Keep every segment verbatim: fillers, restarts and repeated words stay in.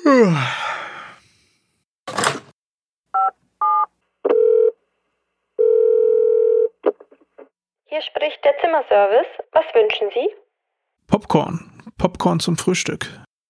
Hier spricht der Zimmerservice. Was wünschen Sie? Popcorn. Popcorn zum Frühstück.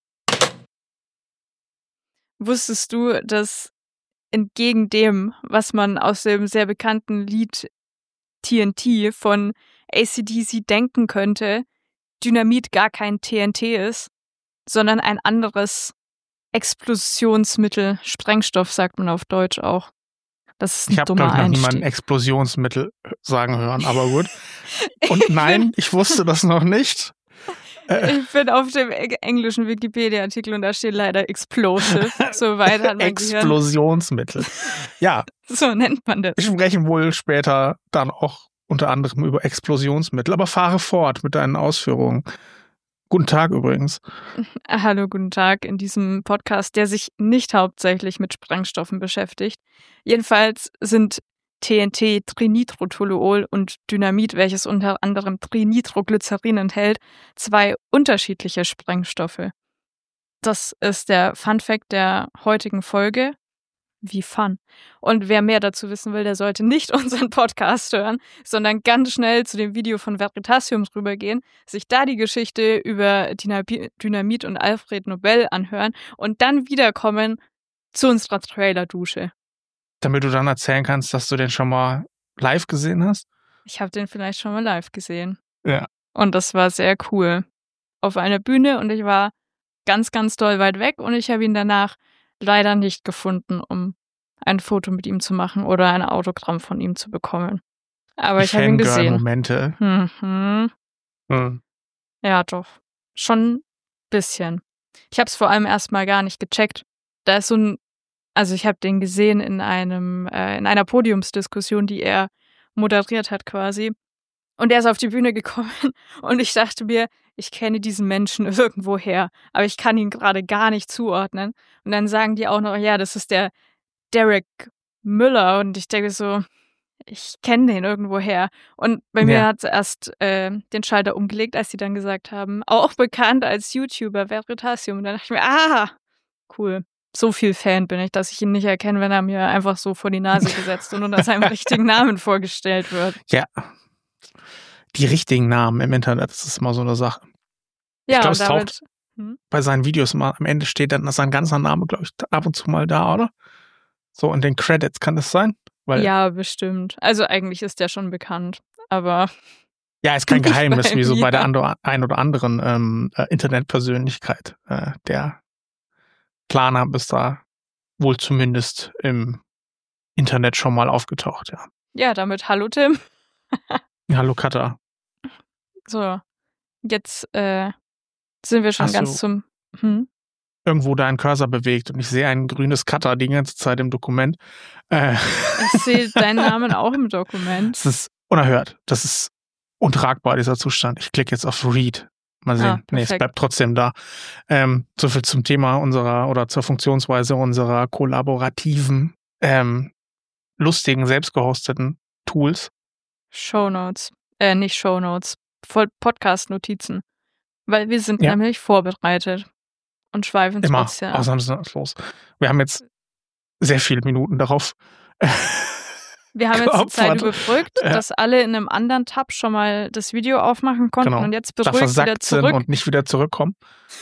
Wusstest du, dass entgegen dem, was man aus dem sehr bekannten Lied T N T von A C D C denken könnte, Dynamit gar kein T N T ist, sondern ein anderes Explosionsmittel, Sprengstoff sagt man auf Deutsch auch. Das ist ein Ich habe, dummer glaube ich, noch niemanden Einstieg. Explosionsmittel sagen hören, aber gut. Und nein, ich wusste das noch nicht. Äh, Ich bin auf dem eng- englischen Wikipedia-Artikel und da steht leider Explosive. So weit hat mein Gehirn. Explosionsmittel. Ja, So nennt man das. wir sprechen wohl später dann auch unter anderem über Explosionsmittel, aber fahre fort mit deinen Ausführungen. Guten Tag übrigens. Hallo, guten Tag in diesem Podcast, der sich nicht hauptsächlich mit Sprengstoffen beschäftigt. Jedenfalls sind T N T, Trinitrotoluol und Dynamit, welches unter anderem Trinitroglycerin enthält, zwei unterschiedliche Sprengstoffe. Das ist der Fun-Fact der heutigen Folge. Wie fun. Und wer mehr dazu wissen will, der sollte nicht unseren Podcast hören, sondern ganz schnell zu dem Video von Veritasium rübergehen, sich da die Geschichte über Dynabi- Dynamit und Alfred Nobel anhören und dann wiederkommen zu unserer Trailer-Dusche. Damit du dann erzählen kannst, dass du den schon mal live gesehen hast. Ich habe den vielleicht schon mal live gesehen. Ja. Und das war sehr cool. Auf einer Bühne und ich war ganz, ganz doll weit weg und ich habe ihn danach leider nicht gefunden, um ein Foto mit ihm zu machen oder ein Autogramm von ihm zu bekommen. Aber Die ich habe ihn gesehen. Fangirl-Momente. Mhm. Hm. Ja, doch. Schon ein bisschen. Ich habe es vor allem erstmal gar nicht gecheckt. Da ist so ein, also ich habe den gesehen in einem, äh, in einer Podiumsdiskussion, die er moderiert hat quasi. Und er ist auf die Bühne gekommen und ich dachte mir, ich kenne diesen Menschen irgendwoher, aber ich kann ihn gerade gar nicht zuordnen. Und dann sagen die auch noch, ja, das ist der Derek Müller. Und ich denke so, ich kenne den irgendwoher. Und bei mir Ja. hat es erst äh, den Schalter umgelegt, als sie dann gesagt haben, auch bekannt als YouTuber Veritasium. Und dann dachte ich mir, ah, cool. So viel Fan bin ich, dass ich ihn nicht erkenne, wenn er mir einfach so vor die Nase gesetzt und unter seinem richtigen Namen vorgestellt wird. Ja. Die richtigen Namen im Internet, das ist immer so eine Sache. Ja, glaub, und es damit, taucht- hm? Bei seinen Videos immer am Ende steht dann sein ganzer Name, glaube ich, ab und zu mal da, oder? So in den Credits, kann das sein? Weil, Ja, bestimmt. Also eigentlich ist der schon bekannt, aber Ja, ist kein Nicht Geheimnis, bei wie so bei mir. der ando- ein oder anderen ähm, äh, Internetpersönlichkeit. Äh, der Klarname ist da wohl zumindest im Internet schon mal aufgetaucht, ja. ja, damit hallo Tim. Hallo Katha. So, jetzt äh, sind wir schon Hast ganz du- zum hm? Irgendwo deinen Cursor bewegt und ich sehe ein grünes Katha die ganze Zeit im Dokument. Äh, Ich sehe deinen Namen auch im Dokument. das ist unerhört. Das ist untragbar, dieser Zustand. Ich klicke jetzt auf Read. Mal sehen. Ah, nee, es perfekt. bleibt trotzdem da. Ähm, so viel zum Thema unserer oder zur Funktionsweise unserer kollaborativen, ähm, lustigen, selbstgehosteten Tools. Shownotes. Äh, nicht Shownotes. Voll Podcast-Notizen. Weil wir sind Ja. nämlich vorbereitet und schweifen Immer trotzdem ab. ausnahmslos. Wir haben jetzt sehr viele Minuten darauf. Wir haben jetzt die Zeit geopfert. überbrückt, Ja. dass alle in einem anderen Tab schon mal das Video aufmachen konnten Genau. und jetzt da beruhigt wieder versackt sind zurück und nicht wieder zurückkommen.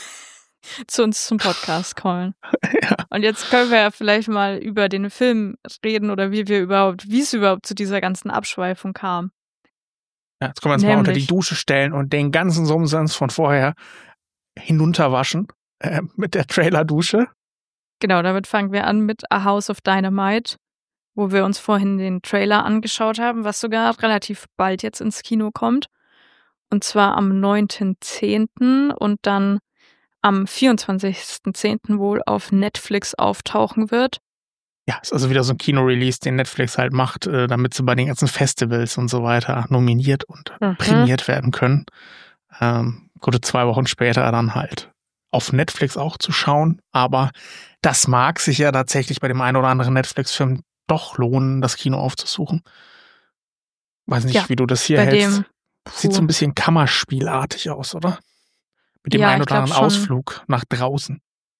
zu uns zum Podcast kommen. Ja. Und jetzt können wir ja vielleicht mal über den Film reden oder wie wir überhaupt, wie es überhaupt zu dieser ganzen Abschweifung kam. Ja, jetzt können wir uns mal unter die Nämlich- Dusche stellen und den ganzen Sumsens von vorher hinunterwaschen äh, mit der Trailer-Dusche. Genau, damit fangen wir an mit A House of Dynamite, wo wir uns vorhin den Trailer angeschaut haben, was sogar relativ bald jetzt ins Kino kommt. Und zwar am neunten zehnten und dann am vierundzwanzigsten zehnten wohl auf Netflix auftauchen wird. Ja, ist also wieder so ein Kino-Release, den Netflix halt macht, äh, damit sie bei den ganzen Festivals und so weiter nominiert und Mhm. prämiert werden können. Ähm, gute zwei Wochen später dann halt auf Netflix auch zu schauen. Aber das mag sich ja tatsächlich bei dem einen oder anderen Netflix-Film doch lohnen, das Kino aufzusuchen. Weiß nicht, Ja, wie du das hier Bei hältst. dem Sieht so Puh. ein bisschen Kammerspielartig aus, oder? Mit dem Ja, einen ich oder glaub anderen schon. Ausflug nach draußen.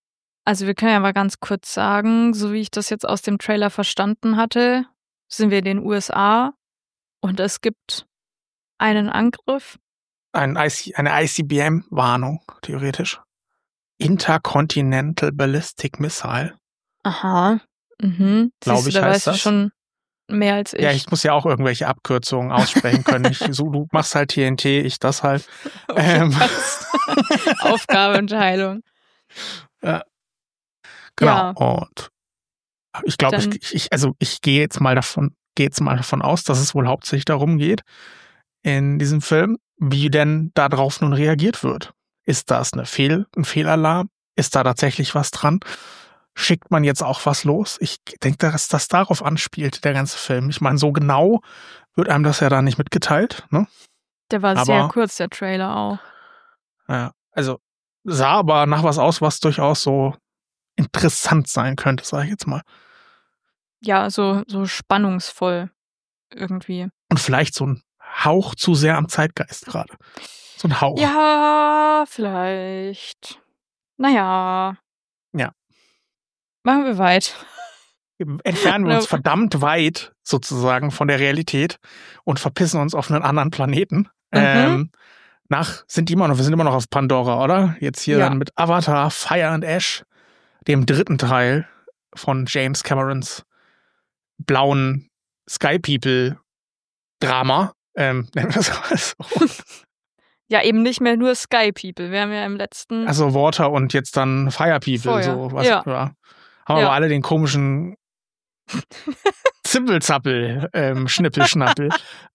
Also wir können ja mal ganz kurz sagen, so wie ich das jetzt aus dem Trailer verstanden hatte, sind wir in den U S A und es gibt einen Angriff. Ein I C, eine I C B M-Warnung, theoretisch. Intercontinental Ballistic Missile. Aha. Mhm. Glaube ich, Siehst du, da heißt weißt du das. schon mehr als ich. Ja, ich muss ja auch irgendwelche Abkürzungen aussprechen können. Ich, so, du machst halt T N T, ich das halt. Ähm. Aufgabenteilung. Ja. Genau. Ja. Und ich glaube, Dann- ich, ich, also ich gehe jetzt mal davon, gehe jetzt mal davon aus, dass es wohl hauptsächlich darum geht, in diesem Film, wie denn darauf nun reagiert wird. Ist das eine Fehl, ein Fehlalarm? Ist da tatsächlich was dran? Schickt man jetzt auch was los? Ich denke, dass das darauf anspielt, der ganze Film. Ich meine, so genau wird einem das ja da nicht mitgeteilt, ne? Der war Aber- sehr kurz, der Trailer auch. Ja, also sah aber nach was aus, was durchaus so interessant sein könnte, sage ich jetzt mal. Ja, so, so spannungsvoll irgendwie. Und vielleicht so ein Hauch zu sehr am Zeitgeist gerade. So ein Hauch. Ja, vielleicht. Naja. Ja. Machen wir weit. Entfernen wir uns No. verdammt weit sozusagen von der Realität und verpissen uns auf einen anderen Planeten. Mhm. Ähm, nach sind die immer noch, wir sind immer noch auf Pandora, oder? Jetzt hier Ja. dann mit Avatar, Fire and Ash, dem dritten Teil von James Camerons blauen Sky People Drama. Ähm, nennen wir das mal so. Ja, eben nicht mehr nur Sky People. Wir haben ja im letzten. Also Water und jetzt dann Fire People. Feuer. So, was, Ja. ja. Haben Ja. aber alle den komischen Zippelzappel, ähm, Schnippelschnappel.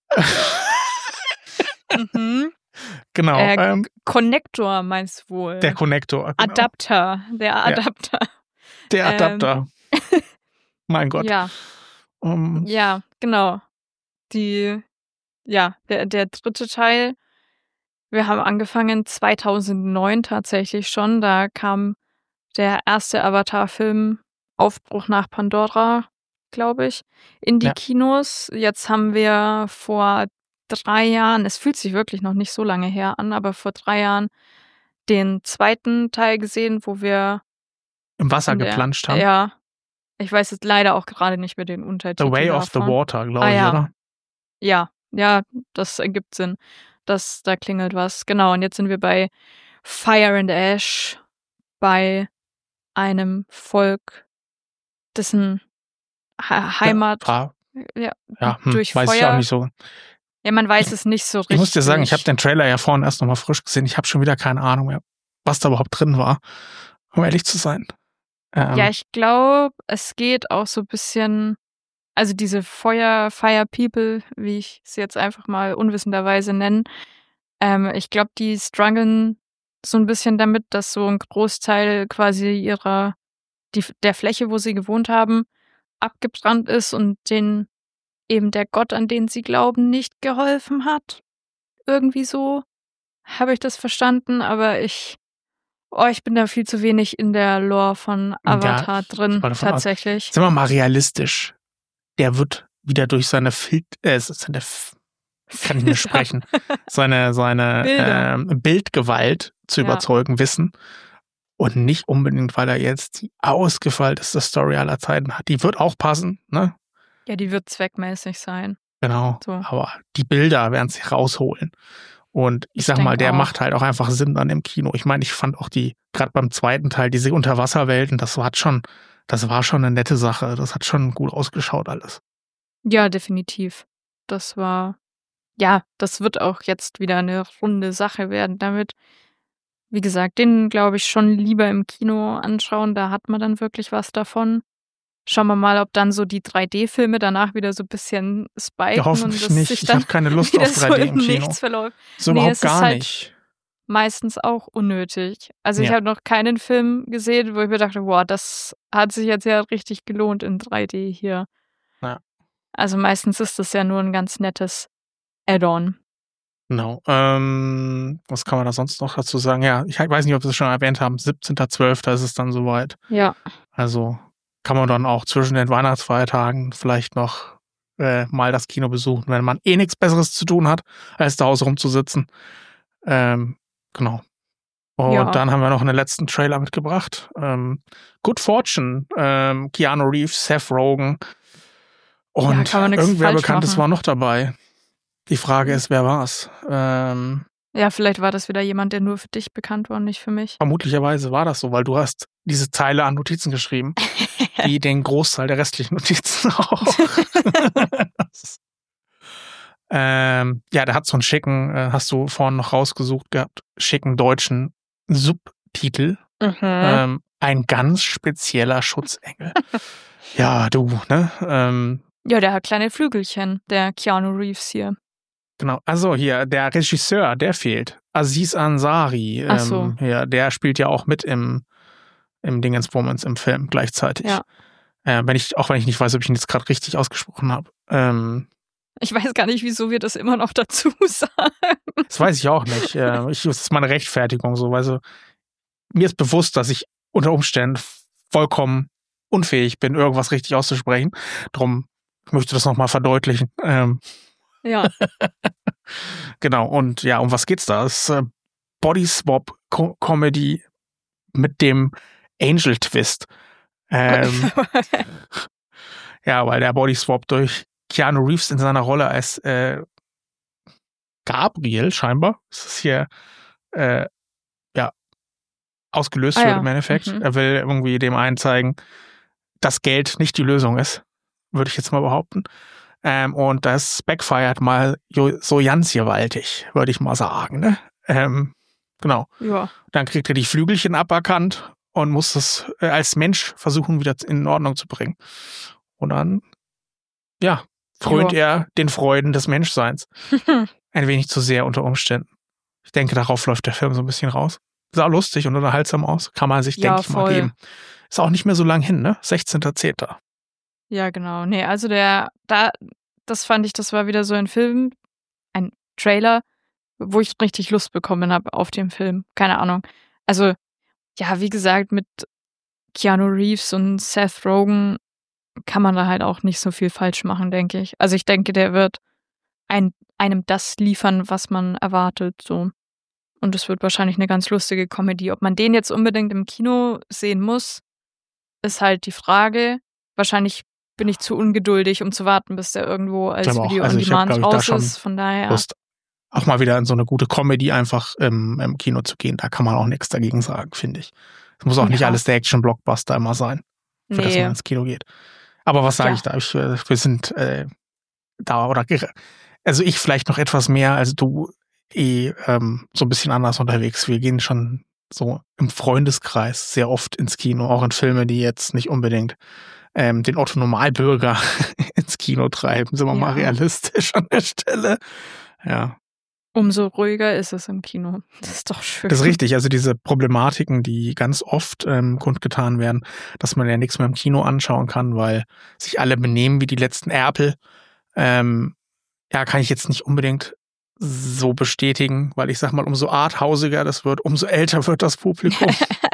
mhm. Genau. Äh, ähm, Connector meinst du wohl? der Connector. Genau. Adapter. Der Adapter. Der ähm, Adapter. Mein Gott. Ja, Um, ja, genau. Die, ja, der, der dritte Teil. Wir haben angefangen zweitausendneun tatsächlich schon. Da kam der erste Avatar-Film Aufbruch nach Pandora, glaube ich, in die Ja. Kinos. Jetzt haben wir vor drei Jahren, es fühlt sich wirklich noch nicht so lange her an, aber vor drei Jahren den zweiten Teil gesehen, wo wir Im Wasser in der- geplanscht haben. Ja, ich weiß jetzt leider auch gerade nicht mehr den Untertitel. The Way of the davon. Water, glaube Ah, ich, ja. oder? Ja, ja, das ergibt Sinn. Das, da klingelt was. Genau, und jetzt sind wir bei Fire and Ash, bei einem Volk, dessen ha Heimat Ja, ja, ja hm, durch weiß ich Feuer. auch nicht so. Ja, man weiß es nicht so richtig. Ich muss dir sagen, ich habe den Trailer ja vorhin erst nochmal frisch gesehen. Ich habe schon wieder keine Ahnung mehr, was da überhaupt drin war, um ehrlich zu sein. Ähm, Ja, ich glaube, es geht auch so ein bisschen, also diese Feuer, Fire People, wie ich sie jetzt einfach mal unwissenderweise nenne, ähm, ich glaube, die strugglen so ein bisschen damit, dass so ein Großteil quasi ihrer, die, der Fläche, wo sie gewohnt haben, abgebrannt ist und denen eben der Gott, an den sie glauben, nicht geholfen hat. Irgendwie so habe ich das verstanden, aber ich, oh, ich bin da viel zu wenig in der Lore von Avatar ich drin, gehe mal davon aus. tatsächlich. Sind wir mal realistisch. Der wird wieder durch seine Fil äh, seine F kann ich nicht sprechen, seine, seine Bilder. ähm, Bildgewalt zu Ja. überzeugen wissen. Und nicht unbedingt, weil er jetzt die ausgefeilteste Story aller Zeiten hat. Die wird auch passen, ne? Ja, die wird zweckmäßig sein. Genau. So. Aber die Bilder werden sich rausholen. Und ich, Ich sag mal, denk der auch. macht halt auch einfach Sinn dann im Kino. Ich meine, ich fand auch die, gerade beim zweiten Teil, diese Unterwasserwelten, das war schon, das war schon eine nette Sache. Das hat schon gut ausgeschaut alles. Ja, definitiv. Das war, ja, das wird auch jetzt wieder eine runde Sache werden damit. Wie gesagt, den glaube ich schon lieber im Kino anschauen, da hat man dann wirklich was davon. Schauen wir mal, ob dann so die drei D-Filme danach wieder so ein bisschen spiken Ja, hoffentlich und das nicht. sich Ich dann habe keine Lust wieder auf drei D so im im Kino. Nichts verläuft. So Nee, überhaupt es ist gar halt- nicht. Meistens auch unnötig. Also ich Ja. habe noch keinen Film gesehen, wo ich mir dachte, boah, das hat sich jetzt ja richtig gelohnt in drei D hier. Ja. Also meistens ist das ja nur ein ganz nettes Add-on. Genau. Ähm, was kann man da sonst noch dazu sagen? Ja, ich weiß nicht, ob wir es schon erwähnt haben. siebzehnter zwölfter ist es dann soweit. Ja. Also kann man dann auch zwischen den Weihnachtsfeiertagen vielleicht noch äh, mal das Kino besuchen, wenn man eh nichts Besseres zu tun hat, als zu Hause rumzusitzen. Ähm, genau. Und Ja. dann haben wir noch einen letzten Trailer mitgebracht. Ähm, Good Fortune, ähm, Keanu Reeves, Seth Rogen und kann man nix irgendwer falsch Bekanntes machen. war noch dabei. Die Frage ist, wer war's? Ähm, Ja, vielleicht war das wieder jemand, der nur für dich bekannt war und nicht für mich. vermutlicherweise war das so, weil du hast diese Zeile an Notizen geschrieben, wie den Großteil der restlichen Notizen auch. ähm, ja, der hat so einen schicken, äh, hast du vorhin noch rausgesucht gehabt, schicken deutschen Subtitel. Mhm. Ähm, ein ganz spezieller Schutzengel. Ja, du, ne? Ähm, Ja, der hat kleine Flügelchen, der Keanu Reeves hier. genau. Also hier, der Regisseur, der fehlt. Aziz Ansari. Ach so. Ähm, ja, der spielt ja auch mit im, im Dingensbummens im Film gleichzeitig. Ja. Äh, wenn ich, auch wenn ich nicht weiß, ob ich ihn jetzt gerade richtig ausgesprochen habe. Ähm, Ich weiß gar nicht, wieso wir das immer noch dazu sagen. das weiß ich auch nicht. Äh, ich, das ist meine Rechtfertigung so. Also, mir ist bewusst, dass ich unter Umständen vollkommen unfähig bin, irgendwas richtig auszusprechen. Drum möchte ich das nochmal verdeutlichen. Ähm, Ja. genau, und ja, um was geht's da? Es ist äh, Body Swap Co- Comedy mit dem Angel Twist. Ähm, ja, weil der Body Swap durch Keanu Reeves in seiner Rolle als äh, Gabriel scheinbar, das ist hier äh, ja ausgelöst Ah, wird ja. im Endeffekt. Mhm. Er will irgendwie dem einen zeigen, dass Geld nicht die Lösung ist, würde ich jetzt mal behaupten. Ähm, und das backfired mal jo- so ganz gewaltig, würde ich mal sagen. Ne? Ähm, genau. Ja. Dann kriegt er die Flügelchen aberkannt und muss das äh, als Mensch versuchen, wieder in Ordnung zu bringen. Und dann, ja, frönt Ja. er den Freuden des Menschseins. Ein wenig zu sehr unter Umständen. Ich denke, darauf läuft der Film so ein bisschen raus. Sah lustig und unterhaltsam aus. Kann man sich, Ja, denke ich, mal voll. geben. Ist auch nicht mehr so lang hin, ne? sechzehnter zehnter Ja, genau. Nee, also der, da, das fand ich, das war wieder so ein Film, ein Trailer, wo ich richtig Lust bekommen habe auf den Film. Keine Ahnung. Also, ja, wie gesagt, mit Keanu Reeves und Seth Rogen kann man da halt auch nicht so viel falsch machen, denke ich. Also ich denke, der wird ein, einem das liefern, was man erwartet, so. Und es wird wahrscheinlich eine ganz lustige Comedy. Ob man den jetzt unbedingt im Kino sehen muss, ist halt die Frage. Wahrscheinlich bin ich zu ungeduldig, um zu warten, bis der irgendwo als glaube auch. Video Also on ich hab, Demand glaub ich, da raus schon ist. Von daher. Lust, auch mal wieder in so eine gute Comedy einfach im, im Kino zu gehen. Da kann man auch nichts dagegen sagen, finde ich. Es muss auch nicht Ja. alles der Action-Blockbuster immer sein, für das man Nee. ins Kino geht. Aber was sage Ja. ich da? Ich, äh, wir sind äh, da oder ger- also ich vielleicht noch etwas mehr als du eh ähm, so ein bisschen anders unterwegs. Wir gehen schon so im Freundeskreis sehr oft ins Kino, auch in Filme, die jetzt nicht unbedingt ähm, den Otto-Normalbürger ins Kino treiben. Sind wir Ja. mal realistisch an der Stelle. Ja, Umso ruhiger ist es im Kino. Das ist doch schön. das ist richtig. Also diese Problematiken, die ganz oft ähm, kundgetan werden, dass man ja nichts mehr im Kino anschauen kann, weil sich alle benehmen wie die letzten Erpel. Ähm, ja, kann ich jetzt nicht unbedingt so bestätigen, weil ich sag mal, umso arthausiger das wird, umso älter wird das Publikum.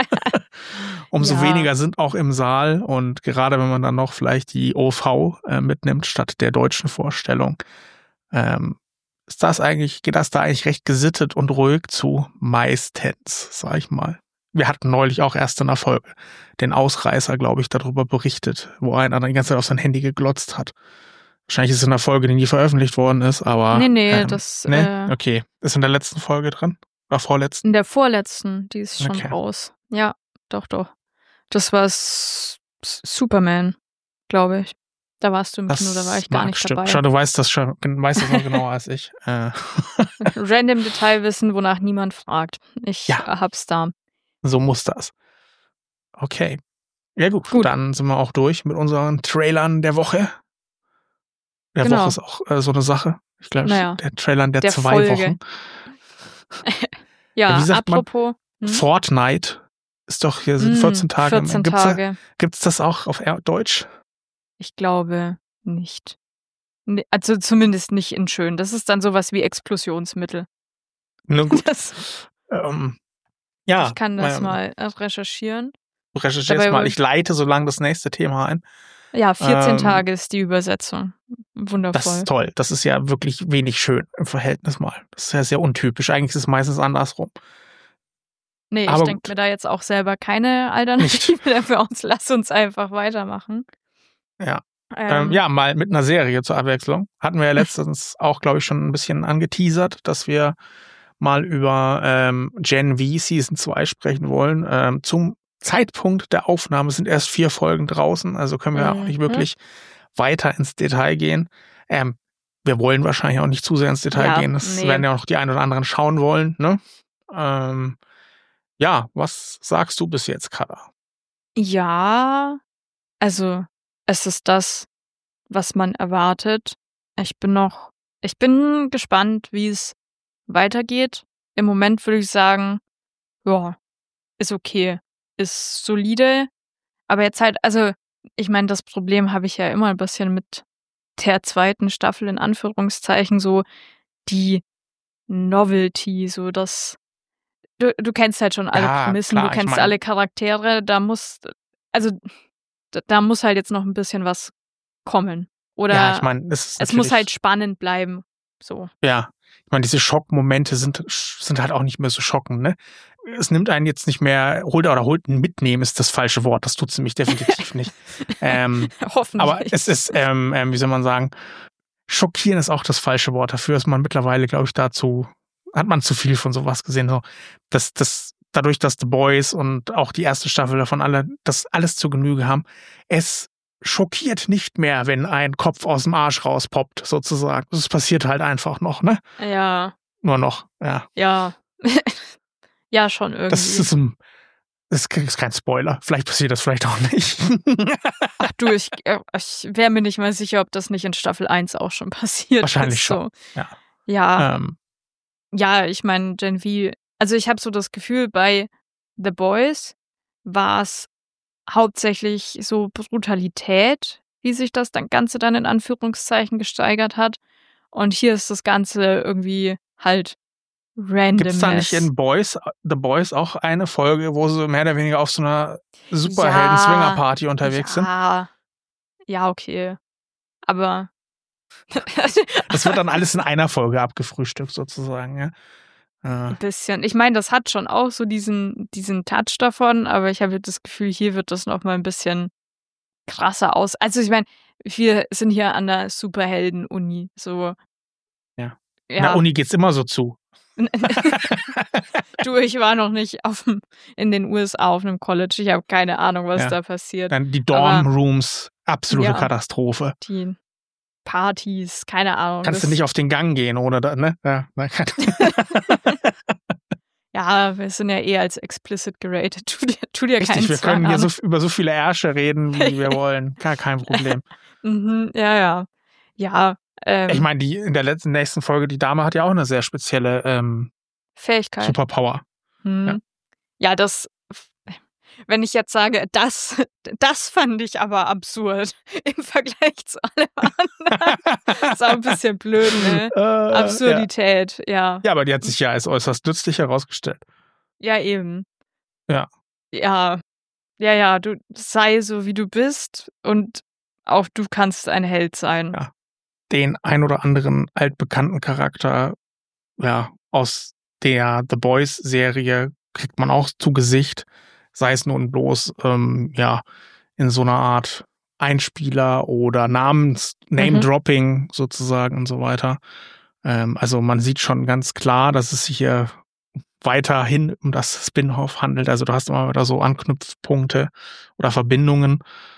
Umso Ja. weniger sind auch im Saal und gerade wenn man dann noch vielleicht die O V äh, mitnimmt statt der deutschen Vorstellung, ähm, ist das eigentlich, geht das da eigentlich recht gesittet und ruhig zu, meistens, sag ich mal. Wir hatten neulich auch erst in der Folge den Ausreißer, glaube ich, darüber berichtet, wo einer dann die ganze Zeit auf sein Handy geglotzt hat. Wahrscheinlich ist es in der Folge, die nie veröffentlicht worden ist, aber... Nee, nee, ähm, das, Nee? äh, Okay. Ist in der letzten Folge drin? Oder vorletzten? In der vorletzten, die ist schon Okay. raus. Ja, doch, doch. Das war S- S- Superman, glaube ich. Da warst du im Kino, da war ich gar mag nicht stimmen. dabei. Schau, du weißt das schon, weißt das noch genauer als ich. Äh, Random Detailwissen, wonach niemand fragt. Ich Ja. äh, hab's da. so muss das. Okay. Ja gut, Gut. dann sind wir auch durch mit unseren Trailern der Woche. Der Genau. Woche ist auch äh, so eine Sache. Ich glaube, Naja. der Trailern der, Der zwei Folge. Wochen. Ja, Ja, wie sagt man? apropos. Hm? Fortnite ist doch hier sind Hm, vierzehn Tage. vierzehn Gibt's, Tage. gibt's das auch auf Er- Deutsch? Ich glaube nicht. Nee, also zumindest nicht in schön. Das ist dann sowas wie Explosionsmittel. Nun gut. Das, Ähm, ja, ich kann das ähm, mal äh, recherchieren. recherchier's dabei mal. wohl- Ich leite so lange das nächste Thema ein. Ja, vierzehn Ähm, Tage ist die Übersetzung. Das Wundervoll. ist toll. Das ist ja wirklich wenig schön im Verhältnis mal. Das ist ja sehr untypisch. Eigentlich ist es meistens andersrum. Nee, Aber ich denke mir da jetzt auch selber keine Alternative dafür aus. Lass uns einfach weitermachen. Ja. Ähm, Ähm, ja, mal mit einer Serie zur Abwechslung. Hatten wir ja letztens auch, glaube ich, schon ein bisschen angeteasert, dass wir mal über ähm, Gen V Season zwei sprechen wollen. Ähm, zum Zeitpunkt der Aufnahme sind erst vier Folgen draußen, also können wir auch nicht Mhm. wirklich weiter ins Detail gehen. Ähm, wir wollen wahrscheinlich auch nicht zu sehr ins Detail Ja, gehen. Das nee. werden ja auch noch die ein oder anderen schauen wollen. Ne? Ähm, ja, was sagst du bis jetzt, Kada? Ja, also es ist das, was man erwartet. Ich bin noch, ich bin gespannt, wie es weitergeht. Im Moment würde ich sagen, ja, ist okay, ist solide. Aber jetzt halt, also ich meine, das Problem habe ich ja immer ein bisschen mit der zweiten Staffel in Anführungszeichen, so die Novelty, so das, du, du kennst halt schon alle Ja, Prämissen, klar, du ich kennst mein- alle Charaktere, da muss, also da, da muss halt jetzt noch ein bisschen was kommen. Oder Ja, ich meine, es ist es muss natürlich- halt spannend bleiben. So. Ja, ich meine, diese Schockmomente sind, sind halt auch nicht mehr so schockend, ne? Es nimmt einen jetzt nicht mehr, holt oder holt mitnehmen ist das falsche Wort, das tut's nämlich definitiv nicht. Ähm, Hoffentlich. aber es ist, ähm, ähm, wie soll man sagen, schockieren ist auch das falsche Wort. Dafür ist man mittlerweile, glaube ich, dazu, hat man zu viel von sowas gesehen. So, dass, dass, dadurch, dass The Boys und auch die erste Staffel davon alle, das alles zur Genüge haben, es schockiert nicht mehr, wenn ein Kopf aus dem Arsch rauspoppt, sozusagen. Das passiert halt einfach noch, ne? Ja, Nur noch, ja. ja. Ja, schon irgendwie. Das ist, ein, das ist kein Spoiler. Vielleicht passiert das vielleicht auch nicht. Ach du, ich, äh, ich wäre mir nicht mal sicher, ob das nicht in Staffel eins auch schon passiert Wahrscheinlich ist. schon, So. ja. Ja, ähm, ja, ich meine, Gen V, also ich habe so das Gefühl, bei The Boys war es hauptsächlich so Brutalität, wie sich das dann Ganze dann in Anführungszeichen gesteigert hat. Und hier ist das Ganze irgendwie halt random. Gibt's da nicht in Boys, The Boys auch eine Folge, wo sie mehr oder weniger auf so einer Superhelden-Swinger-Party unterwegs sind? Ja, ja, okay. Aber Das wird dann alles in einer Folge abgefrühstückt, sozusagen, ja. Äh, ein bisschen. Ich meine, das hat schon auch so diesen, diesen Touch davon, aber ich habe das Gefühl, hier wird das noch mal ein bisschen krasser aus. Also ich meine, wir sind hier an der Superhelden-Uni, so. Ja. Ja. In der Uni geht's immer so zu. Du, ich war noch nicht auf dem, in den U S A auf einem College. Ich habe keine Ahnung, was Ja. da passiert. Dann die Dorm-Rooms, absolute Ja. Katastrophe. Die Partys, keine Ahnung. Kannst du das- nicht auf den Gang gehen, oder? Da, ne? Ja, man kann- Ja, wir sind ja eh als explicit geratet. Tu dir, tu dir keinen Richtig, wir Zwang können hier an. so, über so viele Ärsche reden, wie wir wollen. Gar kein Problem. Mhm, ja, ja. Ja, ähm, Ich meine, die in der letzten nächsten Folge, die Dame hat ja auch eine sehr spezielle ähm, Fähigkeit. Superpower. Hm. Ja. Ja, das, wenn ich jetzt sage, das, das fand ich aber absurd im Vergleich zu allem anderen. Ist auch ein bisschen blöd, ne? Äh, ja. Absurdität, ja. ja, aber die hat sich ja als äußerst nützlich herausgestellt. Ja, eben. Ja. Ja. Ja, ja, du sei so, wie du bist und auch du kannst ein Held sein. Ja. Den ein oder anderen altbekannten Charakter, ja, aus der The Boys Serie kriegt man auch zu Gesicht, sei es nun bloß, ähm, ja, in so einer Art Einspieler oder Namens, Name-Dropping sozusagen und so weiter. Ähm, also man sieht schon ganz klar, dass es sich hier weiterhin um das Spin-off handelt. Also du hast immer wieder so Anknüpfpunkte oder Verbindungen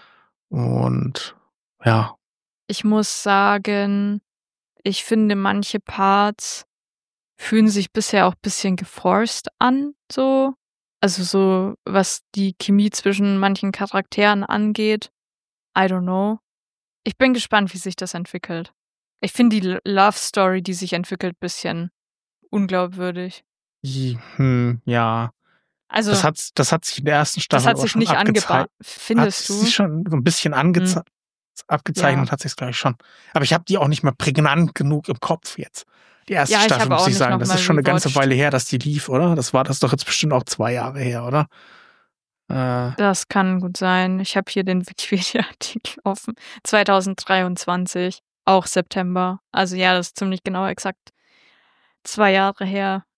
und ja, Ich muss sagen, ich finde, manche Parts fühlen sich bisher auch ein bisschen geforced an, so. Also so, was die Chemie zwischen manchen Charakteren angeht. I don't know. Ich bin gespannt, wie sich das entwickelt. Ich finde die L- Love Story, die sich entwickelt, ein bisschen unglaubwürdig. hm, ja. Also, Das hat, das hat sich in der ersten Staffel das hat aber sich schon nicht angebahnt. abgezeichnet. Findest hat du? sich schon so ein bisschen angeze- abgezeichnet, Ja. hat sich gleich schon. Aber ich habe die auch nicht mehr prägnant genug im Kopf jetzt. Die erste Ja, ich Staffel, habe muss auch ich nicht sagen. noch Das mal ist schon eine ganze rewatcht. Weile her, dass die lief, oder? Das war das doch jetzt bestimmt auch zwei Jahre her, oder? Äh, Das kann gut sein. Ich habe hier den Wikipedia-Artikel offen. zwanzig dreiundzwanzig, auch September. Also ja, das ist ziemlich genau exakt zwei Jahre her.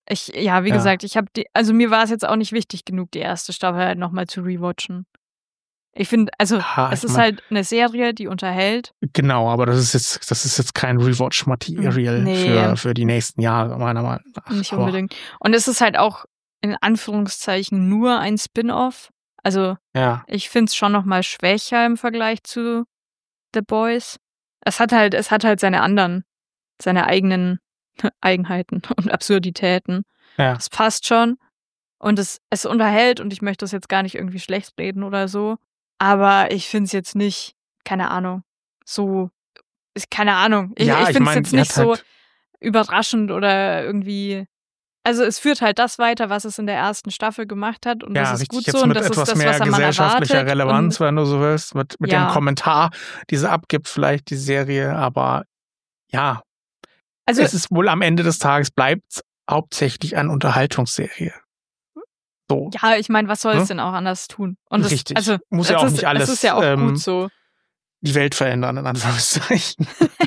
Ich, ja, wie Ja. gesagt, ich habe die, also mir war es jetzt auch nicht wichtig genug, die erste Staffel halt nochmal zu rewatchen. Ich finde, also Ah, es ich ist mein- halt eine Serie, die unterhält. Genau, aber das ist jetzt, das ist jetzt kein Rewatch-Material Nee. für, für die nächsten Jahre, meiner Meinung nach. Nicht Aber, unbedingt. Und es ist halt auch in Anführungszeichen nur ein Spin-off. Also ja, ich finde es schon nochmal schwächer im Vergleich zu The Boys. Es hat halt, es hat halt seine anderen, seine eigenen Eigenheiten und Absurditäten. ja. Das passt schon. Und es, es unterhält und ich möchte das jetzt gar nicht irgendwie schlecht reden oder so. Aber ich finde es jetzt nicht, keine Ahnung, so, ist keine Ahnung. Ich, Ja, ich ich finde es mein, jetzt die nicht hat so halt- überraschend oder irgendwie. Also es führt halt das weiter, was es in der ersten Staffel gemacht hat und Ja, das ist richtig, gut jetzt so und mit das ist etwas das, mehr was man gesellschaftlicher erwartet. Relevanz, Und wenn du so willst, mit, mit Ja. dem Kommentar, die sie abgibt, vielleicht die Serie, aber ja, also es ist wohl am Ende des Tages bleibt hauptsächlich eine Unterhaltungsserie. So, ja, ich meine, was soll es Hm? denn auch anders tun? Und das, Richtig. Also, Muss es ja auch ist, nicht alles, Es ist ja auch ähm, gut so. die Welt verändern, in Anführungszeichen.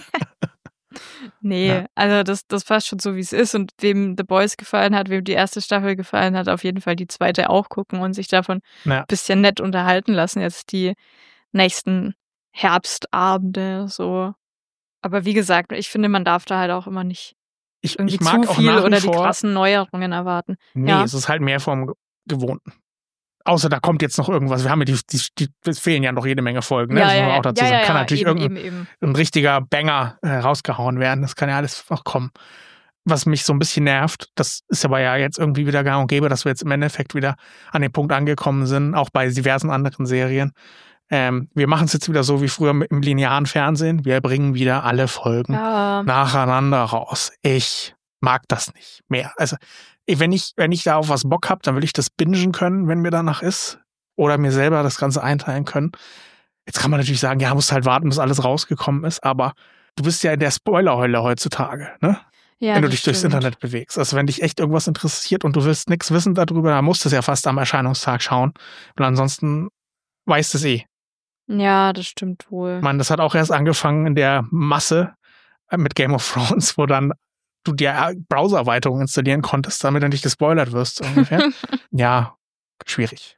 Nee, Ja. also das, das passt schon so, wie es ist. Und wem The Boys gefallen hat, wem die erste Staffel gefallen hat, auf jeden Fall die zweite auch gucken und sich davon Ja. ein bisschen nett unterhalten lassen. Jetzt die nächsten Herbstabende so. Aber wie gesagt, ich finde, man darf da halt auch immer nicht Ich, irgendwie ich mag zu auch viel nach wie oder die vor, krassen Neuerungen erwarten. nee, Ja. es ist halt mehr vom Ge- Gewohnten. Außer da kommt jetzt noch irgendwas. Wir haben ja die, die, die es fehlen ja noch jede Menge Folgen, ne? Ja, das muss ja, man ja. auch dazu ja, sagen. ja, Kann ja, natürlich eben, irgendein eben, eben. ein richtiger Banger äh, rausgehauen werden. Das kann ja alles noch kommen. Was mich so ein bisschen nervt, das ist aber ja jetzt irgendwie wieder gang und gäbe, dass wir jetzt im Endeffekt wieder an den Punkt angekommen sind, auch bei diversen anderen Serien. Ähm, wir machen es jetzt wieder so wie früher mit im linearen Fernsehen. Wir bringen wieder alle Folgen Ja, nacheinander raus. Ich mag das nicht mehr. Also ich- wenn ich, wenn ich da auf was Bock habe, dann will ich das bingen können, wenn mir danach ist. Oder mir selber das Ganze einteilen können. Jetzt kann man natürlich sagen, ja, musst halt warten, bis alles rausgekommen ist, aber du bist ja in der Spoilerhölle heutzutage, ne? ja, wenn du das dich durchs stimmt. Internet bewegst. Also wenn dich echt irgendwas interessiert und du willst nichts wissen darüber, dann musst du es ja fast am Erscheinungstag schauen. Weil ansonsten weißt du es eh. Ja, das stimmt wohl. Ich meine, das hat auch erst angefangen in der Masse äh, mit Game of Thrones, wo dann du dir Browser-Erweiterungen installieren konntest, damit du nicht gespoilert wirst, so ungefähr. Ja, schwierig.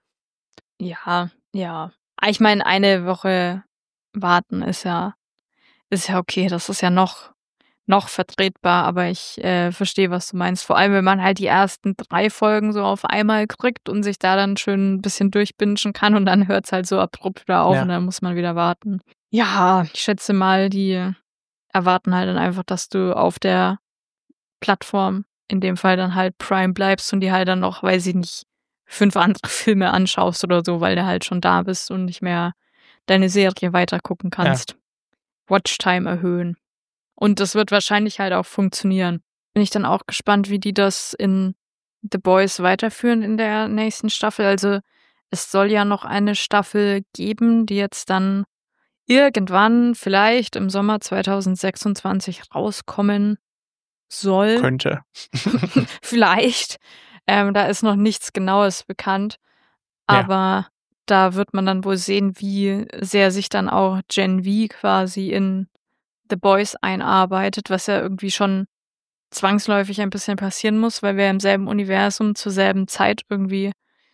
Ja, ja. Ah, Ich meine, eine Woche warten ist ja, ist ja okay. Das ist ja noch, noch vertretbar, aber ich äh, verstehe, was du meinst. Vor allem, wenn man halt die ersten drei Folgen so auf einmal kriegt und sich da dann schön ein bisschen durchbingen kann und dann hört es halt so abrupt wieder auf Ja. und dann muss man wieder warten. Ja, ich schätze mal, die erwarten halt dann einfach, dass du auf der Plattform, in dem Fall dann halt Prime bleibst und die halt dann noch, weiß ich nicht, fünf andere Filme anschaust oder so, weil du halt schon da bist und nicht mehr deine Serie weiter gucken kannst. Watchtime erhöhen. Und das wird wahrscheinlich halt auch funktionieren. Bin ich dann auch gespannt, wie die das in The Boys weiterführen in der nächsten Staffel. Also es soll ja noch eine Staffel geben, die jetzt dann irgendwann vielleicht im Sommer zwanzig sechsundzwanzig rauskommen soll. Könnte. Vielleicht. Ähm, da ist noch nichts Genaues bekannt. Ja. Aber da wird man dann wohl sehen, wie sehr sich dann auch Gen V quasi in The Boys einarbeitet, was ja irgendwie schon zwangsläufig ein bisschen passieren muss, weil wir im selben Universum zur selben Zeit irgendwie,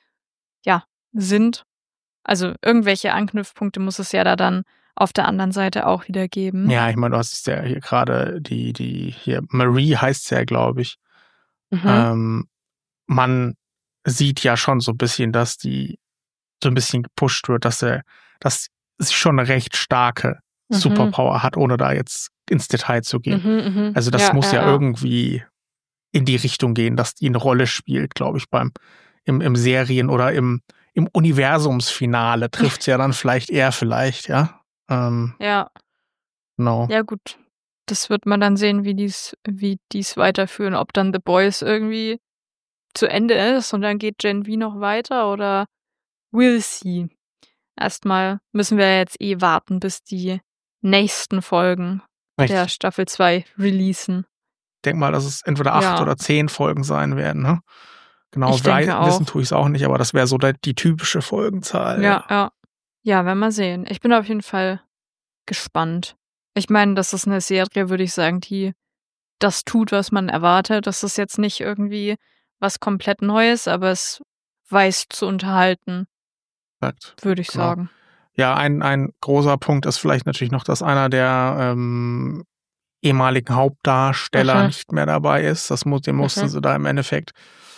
ja, sind. Also irgendwelche Anknüpfpunkte muss es ja da dann auf der anderen Seite auch wieder geben. Ja, ich meine, du hast ja hier gerade die, die, hier, Marie heißt es ja, glaube ich. Mhm. Ähm, man sieht ja schon so ein bisschen, dass die so ein bisschen gepusht wird, dass er, dass sie schon eine recht starke Mhm. Superpower hat, ohne da jetzt ins Detail zu gehen. Mhm, mhm. Also das muss ja, irgendwie in die Richtung gehen, dass die eine Rolle spielt, glaube ich, beim im, im Serien- oder im, im Universumsfinale trifft es ja dann vielleicht eher vielleicht, ja. Ähm, Ja, genau. ja gut. Das wird man dann sehen, wie dies, wie dies weiterführen, ob dann The Boys irgendwie zu Ende ist und dann geht Gen V noch weiter oder we'll see. Erstmal müssen wir jetzt eh warten, bis die nächsten Folgen Richtig. der Staffel zwei releasen. Ich denke mal, dass es entweder acht Ja. oder zehn Folgen sein werden, ne? Genau, Ich denke wei- auch. wissen tue ich es auch nicht, aber das wäre so der, die typische Folgenzahl. Ja, ja. Ja, werden wir sehen. Ich bin auf jeden Fall gespannt. Ich meine, das ist eine Serie, würde ich sagen, die das tut, was man erwartet. Das ist jetzt nicht irgendwie was komplett Neues, aber es weiß zu unterhalten, würde ich genau. sagen. Ja, ein, ein großer Punkt ist vielleicht natürlich noch, dass einer der ähm, ehemaligen Hauptdarsteller Mhm. nicht mehr dabei ist. Das muss, den mussten Mhm. sie da im Endeffekt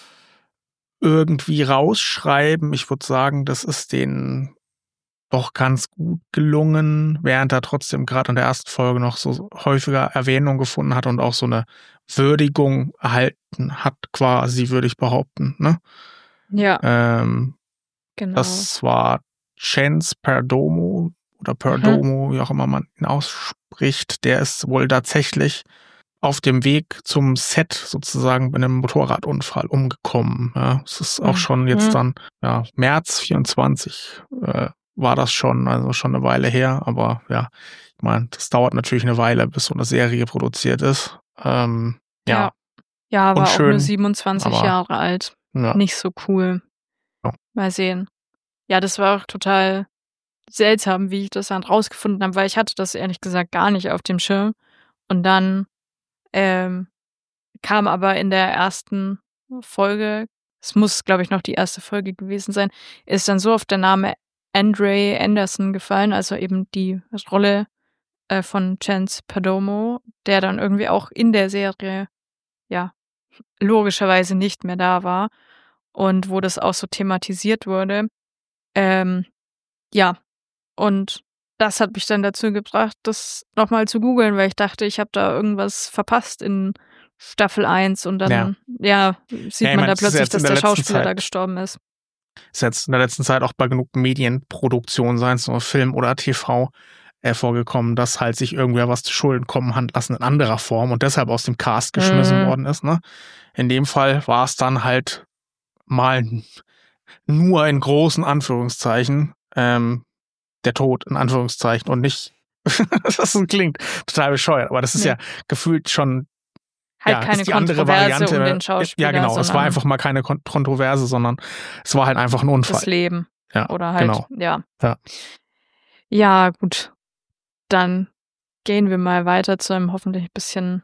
irgendwie rausschreiben. Ich würde sagen, das ist denen doch ganz gut gelungen, während er trotzdem gerade in der ersten Folge noch so häufiger Erwähnung gefunden hat und auch so eine Würdigung erhalten hat, quasi, würde ich behaupten. Ne? Ja, Ähm, genau. Das war Chance Perdomo oder Perdomo, wie auch immer man ihn ausspricht. Der ist wohl tatsächlich auf dem Weg zum Set sozusagen bei einem Motorradunfall umgekommen. Ja, es ist auch schon jetzt Mhm. dann, ja, März vierundzwanzig äh, war das schon, also schon eine Weile her. Aber ja, ich meine, das dauert natürlich eine Weile, bis so eine Serie produziert ist. Ähm, ja, Ja. Ja, war auch unschön, nur siebenundzwanzig aber Jahre alt. ja, Nicht so cool. Ja. Mal sehen. Ja, das war auch total seltsam, wie ich das dann rausgefunden habe, weil ich hatte das ehrlich gesagt gar nicht auf dem Schirm. Und dann ähm, kam aber in der ersten Folge, es muss, glaube ich, noch die erste Folge gewesen sein, ist dann so oft der Name Andre Anderson gefallen, also eben die Rolle äh, von Chance Perdomo, der dann irgendwie auch in der Serie, ja, logischerweise nicht mehr da war und wo das auch so thematisiert wurde. Ähm, ja, und das hat mich dann dazu gebracht, das nochmal zu googeln, weil ich dachte, ich habe da irgendwas verpasst in Staffel eins und dann, ja, sieht Ja, ich man mein, da das ist plötzlich, jetzt dass in der der letzten Schauspieler da Zeit- gestorben ist. Ist jetzt in der letzten Zeit auch bei genug Medienproduktionen, seien es nur Film oder T V, äh, vorgekommen, dass halt sich irgendwer was zu Schulden kommen hat lassen in anderer Form und deshalb aus dem Cast geschmissen Mhm. worden ist. Ne? In dem Fall war es dann halt mal nur in großen Anführungszeichen ähm, der Tod in Anführungszeichen und nicht, das klingt total bescheuert, aber das ist Nee. ja gefühlt schon Halt ja, keine ist die andere Kontroverse Variante. um den Schauspieler, Ja, genau. Es war sondern einfach mal keine Kon- Kontroverse, sondern es war halt einfach ein Unfall. das Leben. Ja, Oder halt, genau. ja. Ja. Ja, gut. Dann gehen wir mal weiter zu einem hoffentlich ein bisschen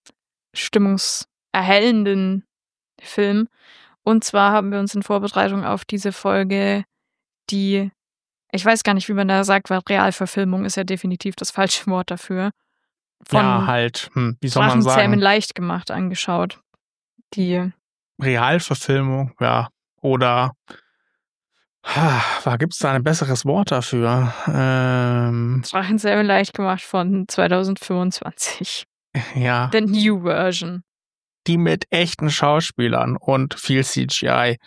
stimmungserhellenden Film. Und zwar haben wir uns in Vorbereitung auf diese Folge die, ich weiß gar nicht, wie man da sagt, weil Realverfilmung ist ja definitiv das falsche Wort dafür, von Ja, halt, hm, wie soll man Drachenzähmen sagen? leicht gemacht angeschaut. Die, Realverfilmung, ja. Oder gibt es da ein besseres Wort dafür? Ähm, Drachenzähmen leicht gemacht von zwanzig fünfundzwanzig. ja, The New Version. die mit echten Schauspielern und viel C G I.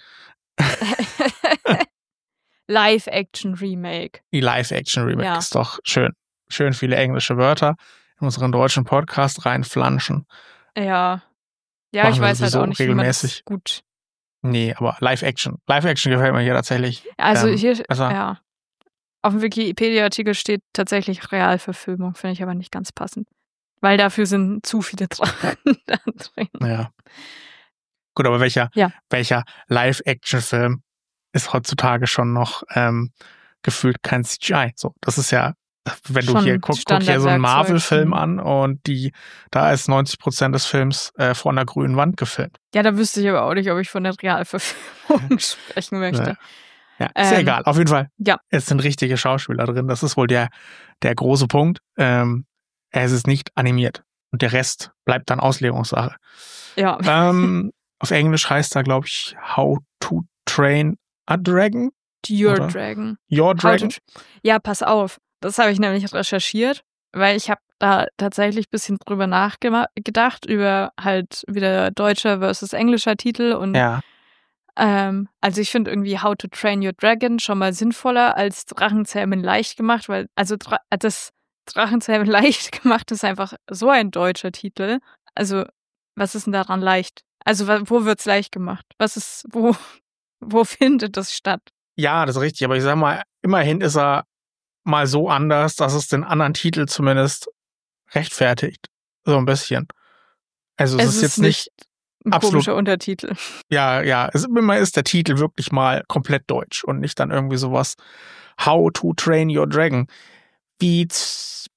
Live-Action-Remake. Die Live-Action-Remake Ja. ist doch schön. Schön viele englische Wörter in unseren deutschen Podcast reinflanschen. Ja. Ja, Machen ich wir weiß halt sowieso auch nicht, wie man das regelmäßig. gut. Nee, aber Live-Action. Live-Action gefällt mir hier tatsächlich. Also ähm, hier, besser. ja. Auf dem Wikipedia-Artikel steht tatsächlich Realverfilmung, finde ich aber nicht ganz passend. Weil dafür sind zu viele Drachen da drin. Ja. Gut, aber welcher, Ja. welcher Live-Action-Film ist heutzutage schon noch ähm, gefühlt kein C G I? So, das ist ja, wenn du Schon hier guck, guck hier so einen Standardwerkzeug. Marvel-Film Mhm. an und die, da ist neunzig Prozent des Films äh, vor einer grünen Wand gefilmt. Ja, da wüsste ich aber auch nicht, ob ich von der Realverfilmung sprechen möchte. Ja, ist ja Ähm, egal. Auf jeden Fall. ja. Es sind richtige Schauspieler drin. Das ist wohl der, der große Punkt. Ähm, es ist nicht animiert. Und der Rest bleibt dann Auslegungssache. Ja. ähm, auf Englisch heißt da, glaube ich, How to Train a Dragon. Your oder? Dragon. Your How Dragon. to- Ja, pass auf. Das habe ich nämlich recherchiert, weil ich habe da tatsächlich ein bisschen drüber nachgedacht, über halt wieder deutscher versus englischer Titel. Und Ja. ähm, also ich finde irgendwie How to Train Your Dragon schon mal sinnvoller als Drachenzähmen leicht gemacht, weil also Dra das Drachenzähmen leicht gemacht ist einfach so ein deutscher Titel. Also was ist denn daran leicht? Also wa- wo wird's leicht gemacht? Was ist, wo, wo findet das statt? Ja, das ist richtig. Aber ich sag mal, immerhin ist er mal so anders, dass es den anderen Titel zumindest rechtfertigt. So ein bisschen. Also es, Es ist ist jetzt nicht, ein absolut- komischer Untertitel. ja, ja, es, immer ist der Titel wirklich mal komplett deutsch und nicht dann irgendwie sowas How to Train Your Dragon. Wie z-